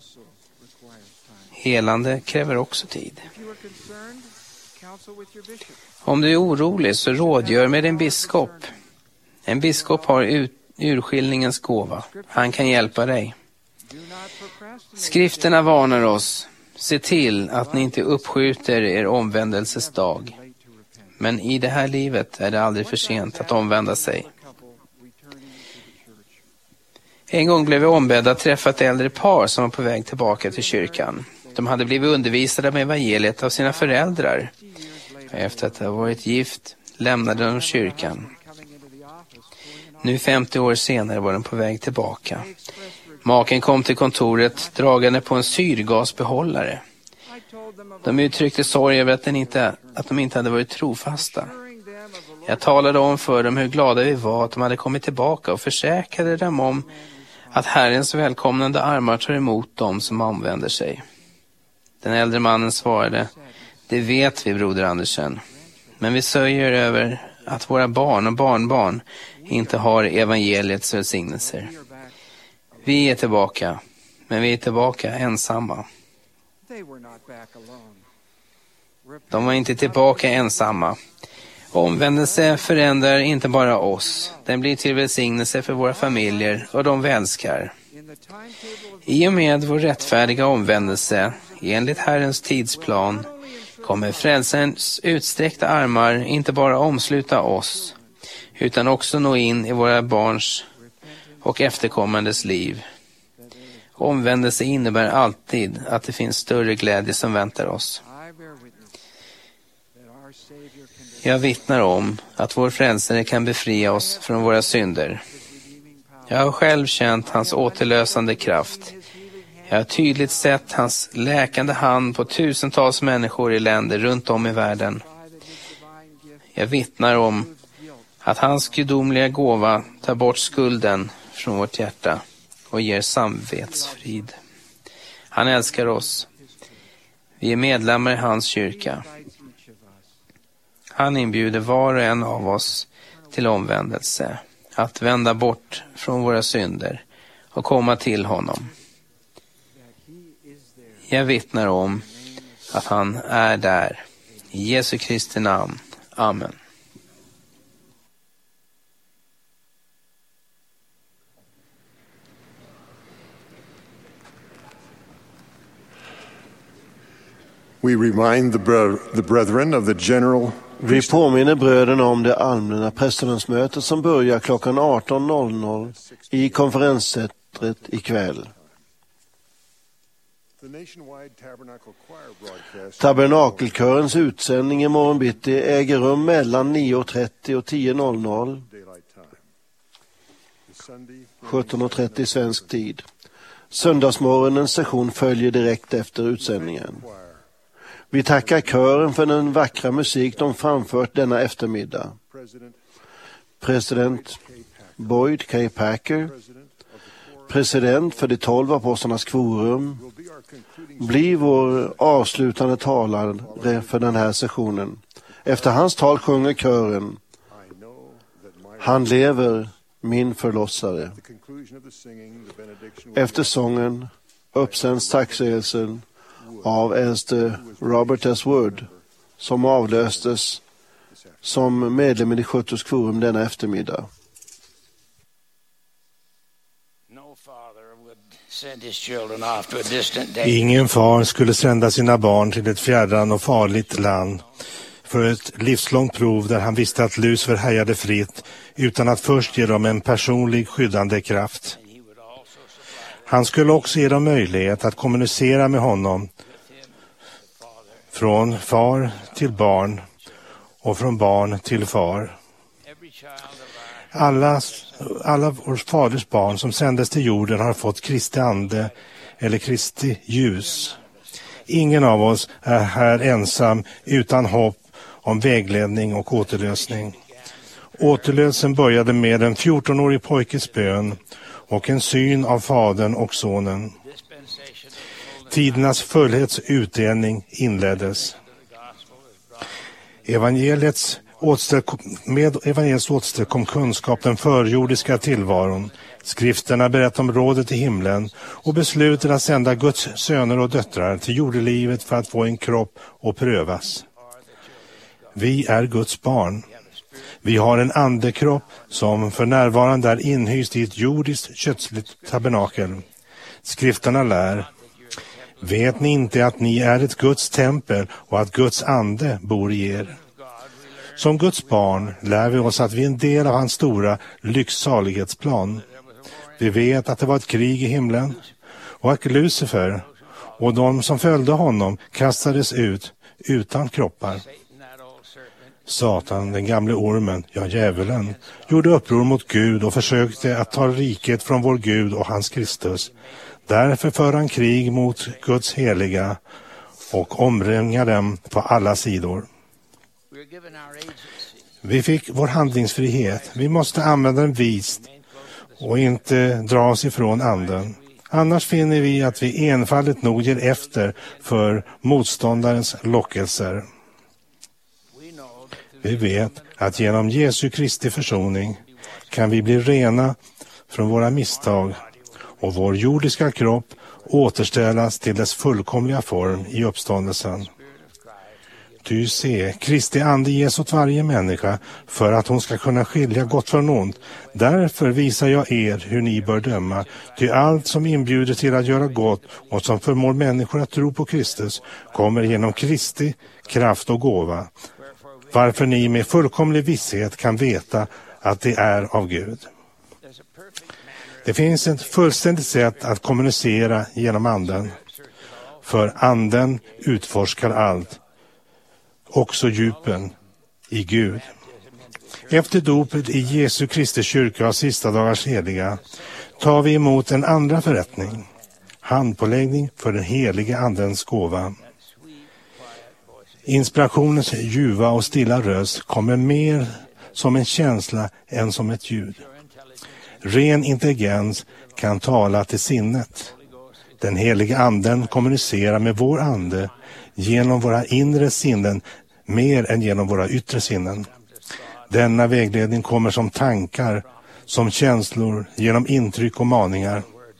Speaker 2: Helande kräver också tid. Om du är orolig så rådgör med en biskop. En biskop har urskiljningens gåva. Han kan hjälpa dig. Skrifterna varnar oss. Se till att ni inte uppskjuter er omvändelsesdag. Men i det här livet är det aldrig för sent att omvända sig. En gång blev vi ombedda att träffa ett äldre par som var på väg tillbaka till kyrkan. De hade blivit undervisade med evangeliet av sina föräldrar. Efter att ha varit gift lämnade de kyrkan. Nu 50 år senare var de på väg tillbaka. Maken kom till kontoret dragande på en syrgasbehållare. De uttryckte sorg över att de inte hade varit trofasta. Jag talade om för dem hur glada vi var att de hade kommit tillbaka och försäkrade dem om att Herrens välkomnande armar tar emot dem som omvänder sig. Den äldre mannen svarade: det vet vi, broder Andersen, men vi sörjer över att våra barn och barnbarn inte har evangeliets välsignelser. Vi är tillbaka, men vi är tillbaka ensamma. De var inte tillbaka ensamma. Omvändelse förändrar inte bara oss. Den blir till välsignelse för våra familjer och de vi älskar. I och med vår rättfärdiga omvändelse, enligt Herrens tidsplan, kommer frälsarens utsträckta armar inte bara omsluta oss, utan också nå in i våra barns och efterkommandes liv. Omvändelse innebär alltid att det finns större glädje som väntar oss. Jag vittnar om att vår frälsare kan befria oss från våra synder. Jag har själv känt hans återlösande kraft. Jag har tydligt sett hans läkande hand på tusentals människor i länder runt om i världen. Jag vittnar om att hans gudomliga gåva tar bort skulden från vårt hjärta och ger samvetsfrid. Han älskar oss. Vi är medlemmar i hans kyrka. Han inbjuder var och en av oss till omvändelse, att vända bort från våra synder och komma till honom. Jag vittnar om att han är där. I Jesu Kristi namn. Amen.
Speaker 3: We remind the brethren of the general
Speaker 4: Vi påminner bröderna om det allmänna prästmötet som börjar klockan 18.00 i konferenscentret ikväll. Tabernakelkörens utsändning i morgon bitti äger rum mellan 9.30 och 10.00. 17.30 svensk tid. Söndagsmorgonens session följer direkt efter utsändningen. Vi tackar kören för den vackra musik de framfört denna eftermiddag. President Boyd K. Packer, president för de 12 apostlarnas kvorum, blir vår avslutande talare för den här sessionen. Efter hans tal sjunger kören: Han lever, min förlossare. Efter sången uppsänds tacksägelsen av äldste Robert S. Wood, som avlöstes som medlem i 70 kvorum denna eftermiddag.
Speaker 13: Ingen far skulle sända sina barn till ett fjärran och farligt land för ett livslångt prov där han visste att Lucifer härjade fritt utan att först ge dem en personlig skyddande kraft. Han skulle också ge dem möjlighet att kommunicera med honom från far till barn och från barn till far. Alla vår faders barn som sändes till jorden har fått Kristi ande eller Kristi ljus. Ingen av oss är här ensam utan hopp om vägledning och återlösning. Återlösen började med en 14-årig pojkes bön och en syn av fadern och sonen. Tidernas fullhetsutdelning inleddes. Med evangeliets återställ kom kunskap den förjordiska tillvaron. Skrifterna berättar om rådet i himlen och beslutet att sända Guds söner och döttrar till jordelivet för att få en kropp och prövas. Vi är Guds barn. Vi har en andekropp som för närvarande är inhyst i ett jordiskt kötsligt tabernakel. Skrifterna lär: vet ni inte att ni är ett Guds tempel och att Guds ande bor i er? Som Guds barn lär vi oss att vi är en del av hans stora lycksalighetsplan. Vi vet att det var ett krig i himlen och att Lucifer och de som följde honom kastades ut utan kroppar. Satan, den gamle ormen, ja djävulen, gjorde uppror mot Gud och försökte att ta riket från vår Gud och hans Kristus. Därför för han krig mot Guds heliga och omringar dem på alla sidor. Vi fick vår handlingsfrihet. Vi måste använda den vist och inte dra oss ifrån anden. Annars finner vi att vi enfaldigt nog ger efter för motståndarens lockelser. Vi vet att genom Jesu Kristi försoning kan vi bli rena från våra misstag och vår jordiska kropp återställas till dess fullkomliga form i uppståndelsen. Ty se, Kristi ande ges åt varje människa för att hon ska kunna skilja gott från ont. Därför visar jag er hur ni bör döma. Ty allt som inbjuder till att göra gott och som förmår människor att tro på Kristus kommer genom Kristi kraft och gåva. Varför ni med fullkomlig visshet kan veta att det är av Gud. Det finns ett fullständigt sätt att kommunicera genom anden. För anden utforskar allt, också djupen i Gud. Efter dopet i Jesu Kristi kyrka och sista dagars heliga tar vi emot en andra förrättning. Handpåläggning för den heliga andens gåva. Inspirationens ljuva och stilla röst kommer mer som en känsla än som ett ljud. Ren intelligens kan tala till sinnet. Den heliga anden kommunicerar med vår ande genom våra inre sinnen mer än genom våra yttre sinnen. Denna vägledning kommer som tankar, som känslor, genom intryck och maningar.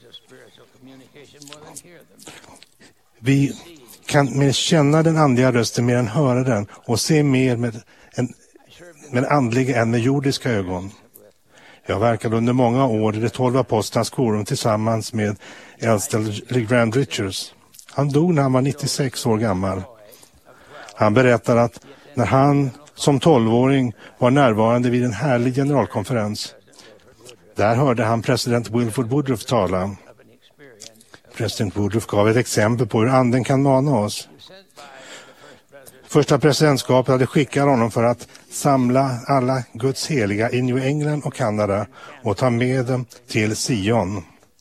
Speaker 13: Vi kan mer känna den andliga rösten mer än höra den och se mer med andliga än med jordiska ögon. Jag verkade under många år i de 12 apostlarnas korum tillsammans med äldste Grant Richards. Han dog när han var 96 år gammal. Han berättar att när han som 12-åring var närvarande vid en härlig generalkonferens. Där hörde han president Wilford Woodruff tala. President Woodruff gav ett exempel på hur anden kan mana oss. Första presidentskapet hade skickat honom för att samla alla Guds heliga i New England och Kanada och ta med dem till Sion.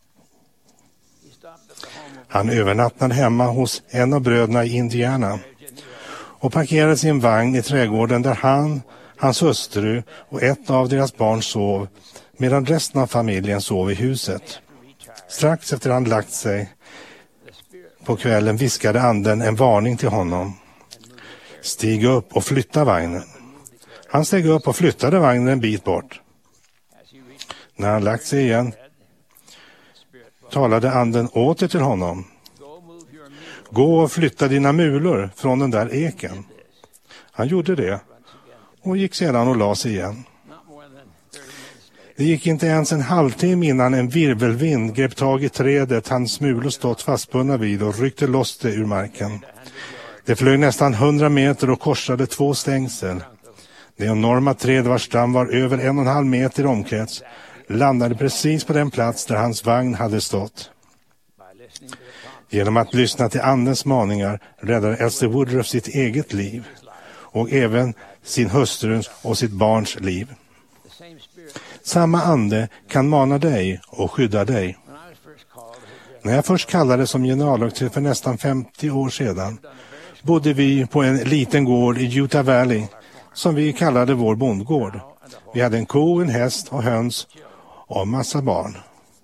Speaker 13: Han övernattade hemma hos en av bröderna i Indiana och parkerade sin vagn i trädgården där han, hans hustru och ett av deras barn sov, medan resten av familjen sov i huset. Strax efter han lagt sig på kvällen viskade anden en varning till honom. Stig upp och flytta vagnen. Han steg upp och flyttade vagnen en bit bort. När han lagt sig igen talade anden åter till honom. Gå och flytta dina mulor från den där eken. Han gjorde det och gick sedan och la sig igen. Det gick inte ens en halvtimme innan en virvelvind grep tag i trädet hans mulor stått fastbundna vid och ryckte loss det ur marken. Det flög nästan 100 meter och korsade 2 stängsel. Det enorma träd vars stam var över 1,5 meter omkrets landade precis på den plats där hans vagn hade stått. Genom att lyssna till andens maningar räddade Elsie Woodruff sitt eget liv och även sin hustruns och sitt barns liv. Samma ande kan mana dig och skydda dig. När jag först kallades som generaldirektör för nästan 50 år sedan bodde vi på en liten gård i Utah Valley som vi kallade vår bondgård. Vi hade en ko, en häst och höns och massa barn.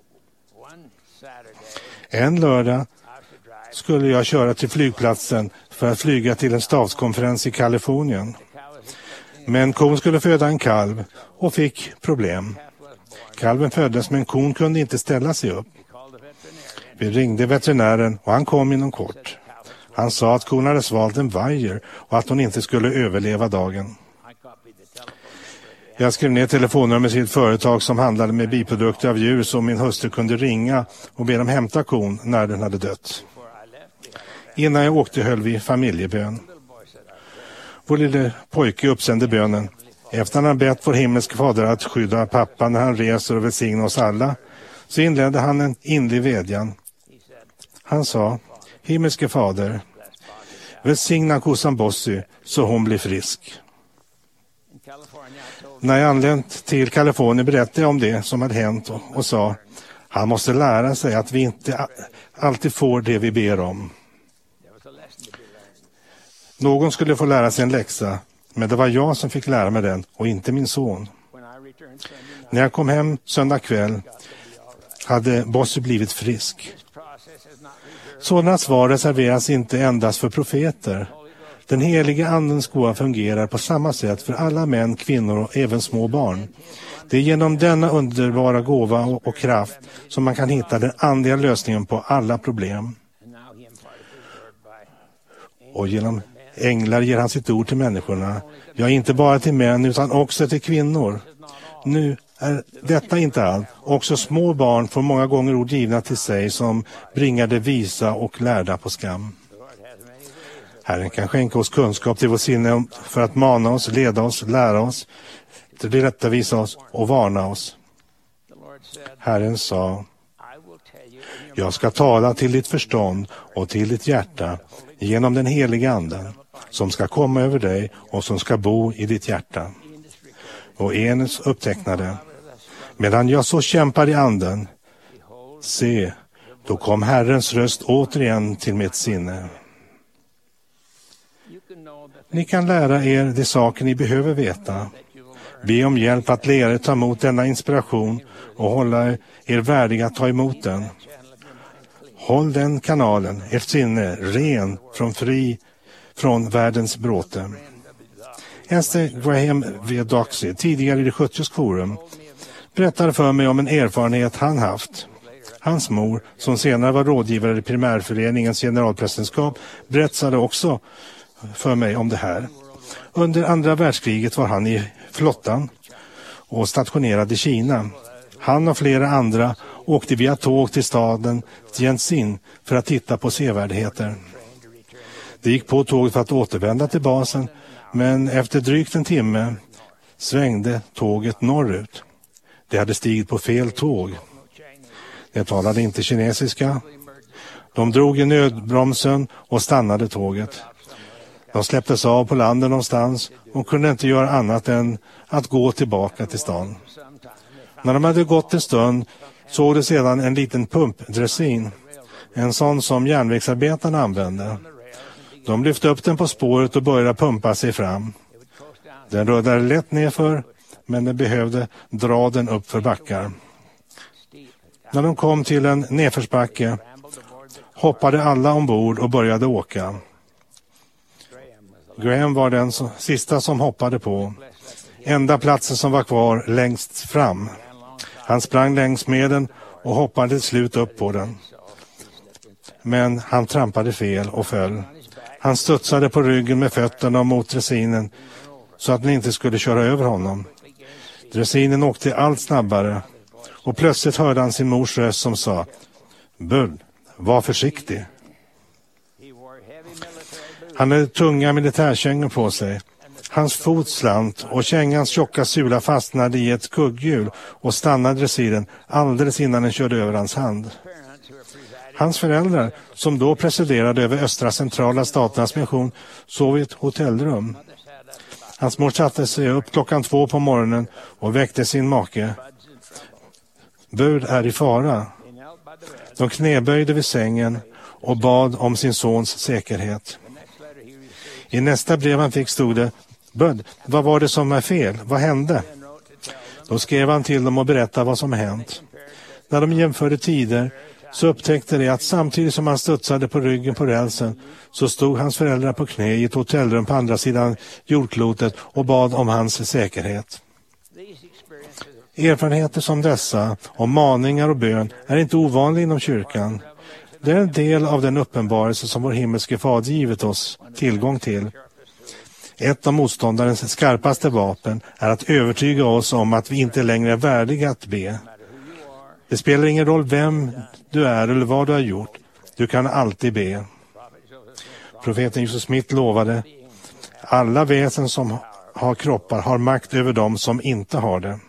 Speaker 13: En lördag skulle jag köra till flygplatsen för att flyga till en statskonferens i Kalifornien. Men kon skulle föda en kalv och fick problem. Kalven föddes men kon kunde inte ställa sig upp. Vi ringde veterinären och han kom inom kort. Han sa att kon hade svalt en vajer och att hon inte skulle överleva dagen. Jag skrev ner telefonnumret till ett företag som handlade med biprodukter av djur som min hustru kunde ringa och be dem hämta kon när den hade dött. Innan jag åkte höll vi familjebön. Vår lille pojke uppsände bönen. Efter han bett vår himmelske fader att skydda pappa när han reser och välsigna oss alla, så inledde han en inlig vädjan. Han sa, himmelske fader, välsigna kossan Bossy så hon blir frisk. När jag anlänt till Kalifornien berättade jag om det som hade hänt och sa, han måste lära sig att vi inte alltid får det vi ber om. Någon skulle få lära sig en läxa, men det var jag som fick lära mig den och inte min son. När jag kom hem söndag kväll hade Bossy blivit frisk. Sådana svar reserveras inte endast för profeter. Den heliga andens gåva fungerar på samma sätt för alla män, kvinnor och även små barn. Det är genom denna underbara gåva och kraft som man kan hitta den andliga lösningen på alla problem. Och genom änglar ger han sitt ord till människorna. Ja, inte bara till män utan också till kvinnor. Nu är detta inte allt. Också små barn får många gånger ord givna till sig som bringar det visa och lärda på skam. Herren kan skänka oss kunskap till vår sinne för att mana oss, leda oss, lära oss, tillrättavisa oss och varna oss. Herren sa, jag ska tala till ditt förstånd och till ditt hjärta genom den heliga anden som ska komma över dig och som ska bo i ditt hjärta. Och Enes upptecknade, medan jag så kämpar i anden, se, då kom Herrens röst återigen till mitt sinne. Ni kan lära er de saker ni behöver veta. Be om hjälp att lära er ta emot denna inspiration och hålla er värdiga att ta emot den. Håll den kanalen, ert sinne, ren, fri från världens bråte. Esther Graham V. Doxey, tidigare i det 70s forum, berättade för mig om en erfarenhet han haft. Hans mor, som senare var rådgivare i primärföreningens generalpresidentskap, berättade också för mig om det här. Under andra världskriget var han i flottan och stationerad i Kina. Han och flera andra åkte via tåg till staden Tianjin för att titta på sevärdheter. De gick på tåget för att återvända till basen, Men efter drygt en timme svängde tåget norrut. De hade stigit på fel tåg. De talade inte kinesiska. De drog i nödbromsen och stannade tåget. De släpptes av på landet någonstans och kunde inte göra annat än att gå tillbaka till stan. När de hade gått en stund såg de sedan en liten pumpdressin, en sån som järnvägsarbetarna använde. De lyfte upp den på spåret och började pumpa sig fram. Den rullade lätt nerför, men de behövde dra den upp för backar. När de kom till en nedförsbacke hoppade alla ombord och började åka. Graham var den sista som hoppade på. Enda platsen som var kvar längst fram. Han sprang längs med den och hoppade till slut upp på den. Men han trampade fel och föll. Han studsade på ryggen med fötterna mot dressinen så att den inte skulle köra över honom. Dressinen åkte allt snabbare och plötsligt hörde han sin mors röst som sa: "Bull, var försiktig." Han hade tunga militärkängor på sig. Hans fot slant och kängans tjocka sula fastnade i ett kugghjul och stannade dressinen alldeles innan den körde över hans hand. Hans föräldrar, som då presiderade över östra centrala staternas mission, sov i ett hotellrum. Hans mor satte sig upp 2:00 på morgonen och väckte sin make. Bud är i fara. De knäböjde vid sängen och bad om sin sons säkerhet. I nästa brev han fick stod det: "Bud, vad var det som är fel? Vad hände?" Då skrev han till dem och berättade vad som hänt. När de jämförde tider så upptäckte de att samtidigt som han studsade på ryggen på rälsen så stod hans föräldrar på knä i ett hotellrum på andra sidan jordklotet och bad om hans säkerhet. Erfarenheter som dessa om maningar och bön är inte ovanliga inom kyrkan. Det är en del av den uppenbarelse som vår himmelske fader givit oss tillgång till. Ett av motståndarens skarpaste vapen är att övertyga oss om att vi inte längre är värdiga att be. Det spelar ingen roll vem du är eller vad du har gjort. Du kan alltid be. Profeten Joseph Smith lovade: "Alla väsen som har kroppar har makt över dem som inte har det."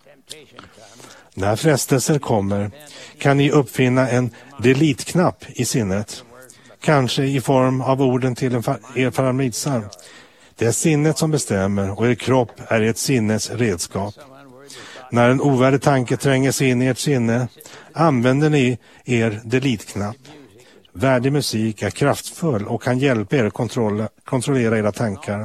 Speaker 13: När frestelser kommer kan ni uppfinna en delete-knapp i sinnet. Kanske i form av orden till er paramidsalm. Det är sinnet som bestämmer och er kropp är ett sinnes redskap. När en ovärdig tanke tränger sig in i ert sinne använder ni er delete-knapp. Värdig musik är kraftfull och kan hjälpa er kontrollera era tankar.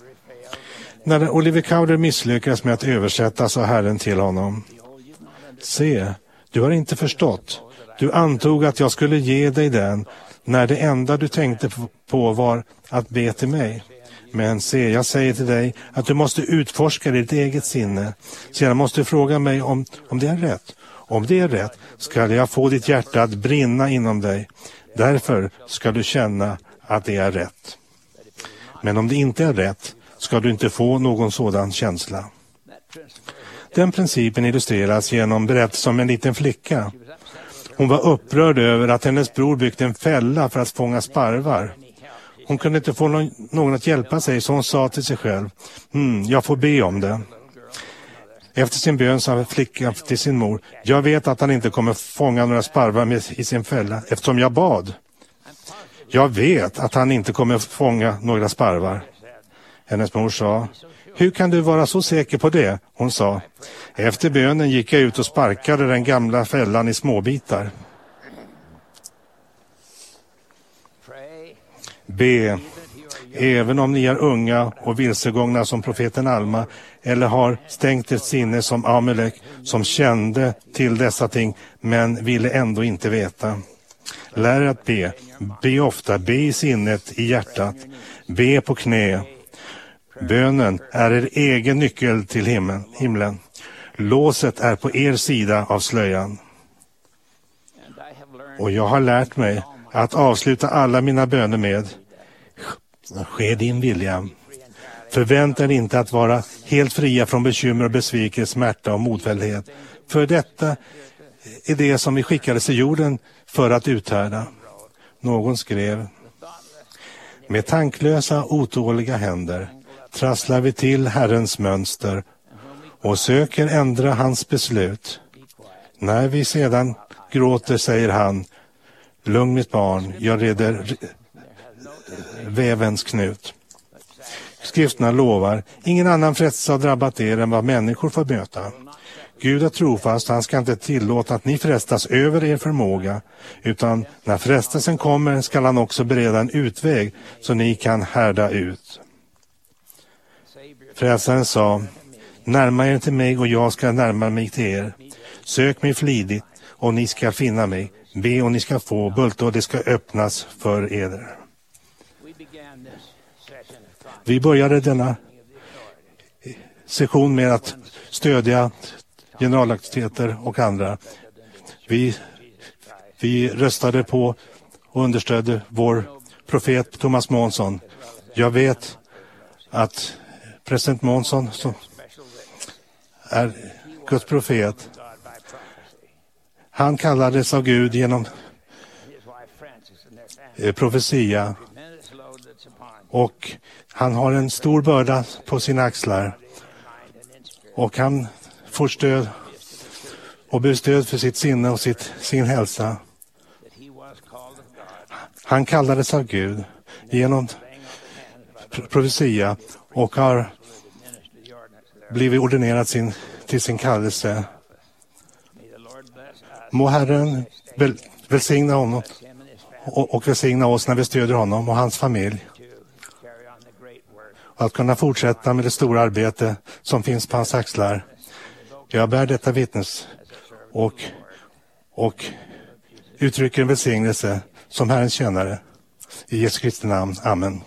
Speaker 13: När Oliver Cowdery misslyckades med att översätta sa Herren till honom: "Se, du har inte förstått. Du antog att jag skulle ge dig den när det enda du tänkte på var att be till mig. Men se, jag säger till dig att du måste utforska ditt eget sinne. Sedan måste du fråga mig om det är rätt. Om det är rätt ska jag få ditt hjärta att brinna inom dig. Därför ska du känna att det är rätt. Men om det inte är rätt ska du inte få någon sådan känsla." Den principen illustreras genom berättelsen om en liten flicka. Hon var upprörd över att hennes bror byggt en fälla för att fånga sparvar. Hon kunde inte få någon att hjälpa sig, så hon sa till sig själv: "Jag får be om det." Efter sin bön sa flickan till sin mor: "Jag vet att han inte kommer fånga några sparvar i sin fälla eftersom jag bad." "Jag vet att han inte kommer fånga några sparvar." Hennes mor sa: "Hur kan du vara så säker på det?" Hon sa: "Efter bönen gick jag ut och sparkade den gamla fällan i småbitar." Be, även om ni är unga och vilsegångna som profeten Alma, eller har stängt ett sinne som Amalek, som kände till dessa ting men ville ändå inte veta. Lär att be. Be ofta, be i sinnet, i hjärtat. Be på knä. Bönen är er egen nyckel till himlen. Låset är på er sida av slöjan. Och jag har lärt mig att avsluta alla mina böner med: "Ske din vilja." Förvänta er inte att vara helt fria från bekymmer och besvikelse, smärta och modfällighet. För detta är det som vi skickades till jorden för att uthärda. Någon skrev: "Med tanklösa, otåliga händer trasslar vi till Herrens mönster och söker ändra hans beslut. När vi sedan gråter säger han, lugn mitt barn, jag reder vävens knut. Skrifterna lovar, ingen annan frestelse har drabbat er än vad människor får möta. Gud är trofast, han ska inte tillåta att ni frestas över er förmåga, utan när frestelsen kommer ska han också bereda en utväg så ni kan härda ut. Frälsaren sa, närma er till mig och jag ska närma mig till er. Sök mig flidigt och ni ska finna mig. Be och ni ska få, bulta och det ska öppnas för eder. Vi började denna session med att stödja generalaktiviteter och andra. Vi röstade på och understödde vår profet Thomas Månsson. Jag vet att president Månsson som är Guds profet, han kallades av Gud genom profetia och han har en stor börda på sina axlar och han får stöd och behöver stöd för sitt sinne och sin hälsa. Han kallades av Gud genom profetia och har blivit ordinerad till sin kallelse. Må Herren välsigna honom och välsigna oss när vi stödjer honom och hans familj. Och att kunna fortsätta med det stora arbete som finns på hans axlar. Jag bär detta vittnes och uttrycker en välsignelse som Herrens tjänare. I Jesu Kristi namn. Amen.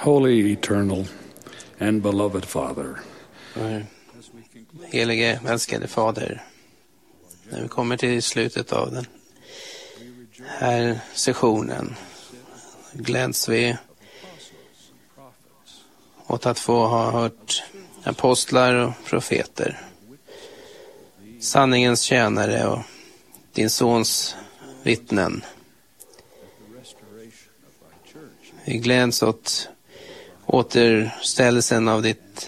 Speaker 14: Holy, eternal, and beloved Father.
Speaker 2: Helige, älskade Fader, när vi kommer till slutet av den här sessionen gläds vi åt att få ha hört apostlar och profeter, sanningens tjänare och din sons vittnen. Vi gläds åt återställelsen av ditt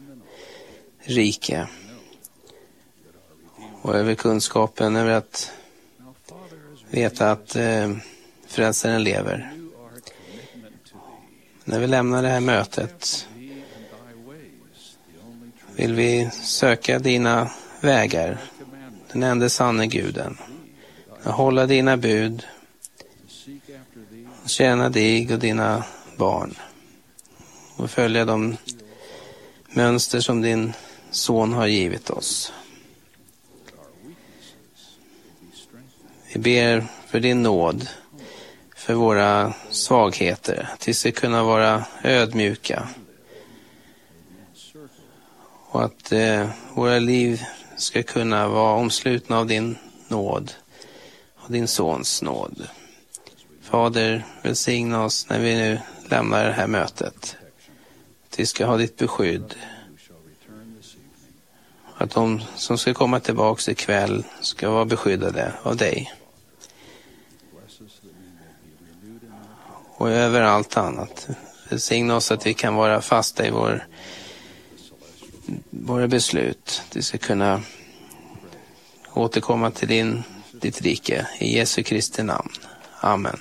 Speaker 2: rike och över kunskapen över att veta att frälsaren lever. När vi lämnar det här mötet vill vi söka dina vägar, den enda sanne Guden, och hålla dina bud, tjäna dig och dina barn och följa de mönster som din son har givit oss. Vi ber för din nåd, för våra svagheter, att vi ska kunna vara ödmjuka och att våra liv ska kunna vara omslutna av din nåd och din sons nåd. Fader, välsigna oss när vi nu lämnar det här mötet. Att vi ska ha ditt beskydd. Att de som ska komma tillbaka ikväll ska vara beskyddade av dig. Och över allt annat. Välsigna oss att vi kan vara fasta i våra beslut. Att vi ska kunna återkomma till ditt rike. I Jesu Kristi namn. Amen.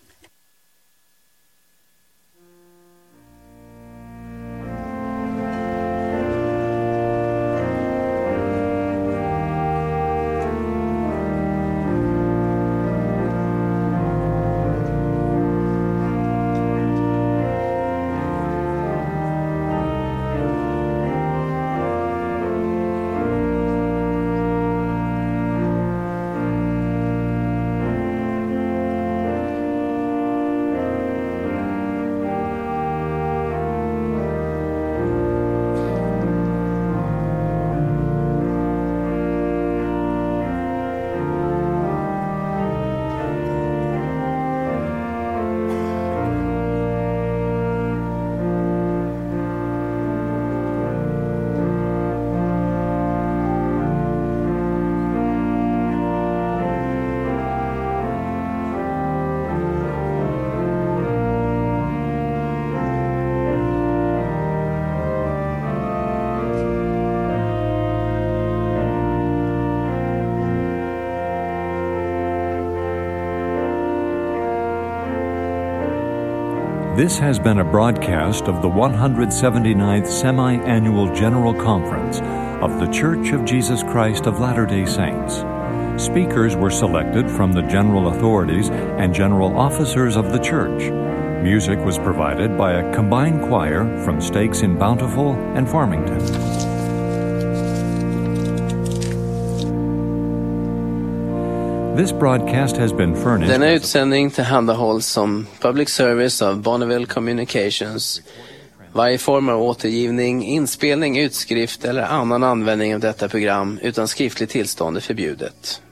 Speaker 9: This has been a broadcast of the 179th Semi-Annual General Conference of The Church of Jesus Christ of Latter-day Saints. Speakers were selected from the general authorities and general officers of the church. Music was provided by a combined choir from stakes in Bountiful and Farmington. This broadcast has been furnished.
Speaker 2: Denna utsändning tillhandahålls som public service av Bonneville Communications. Varje form av återgivning, inspelning, utskrift eller annan användning av detta program utan skriftligt tillstånd är förbjudet.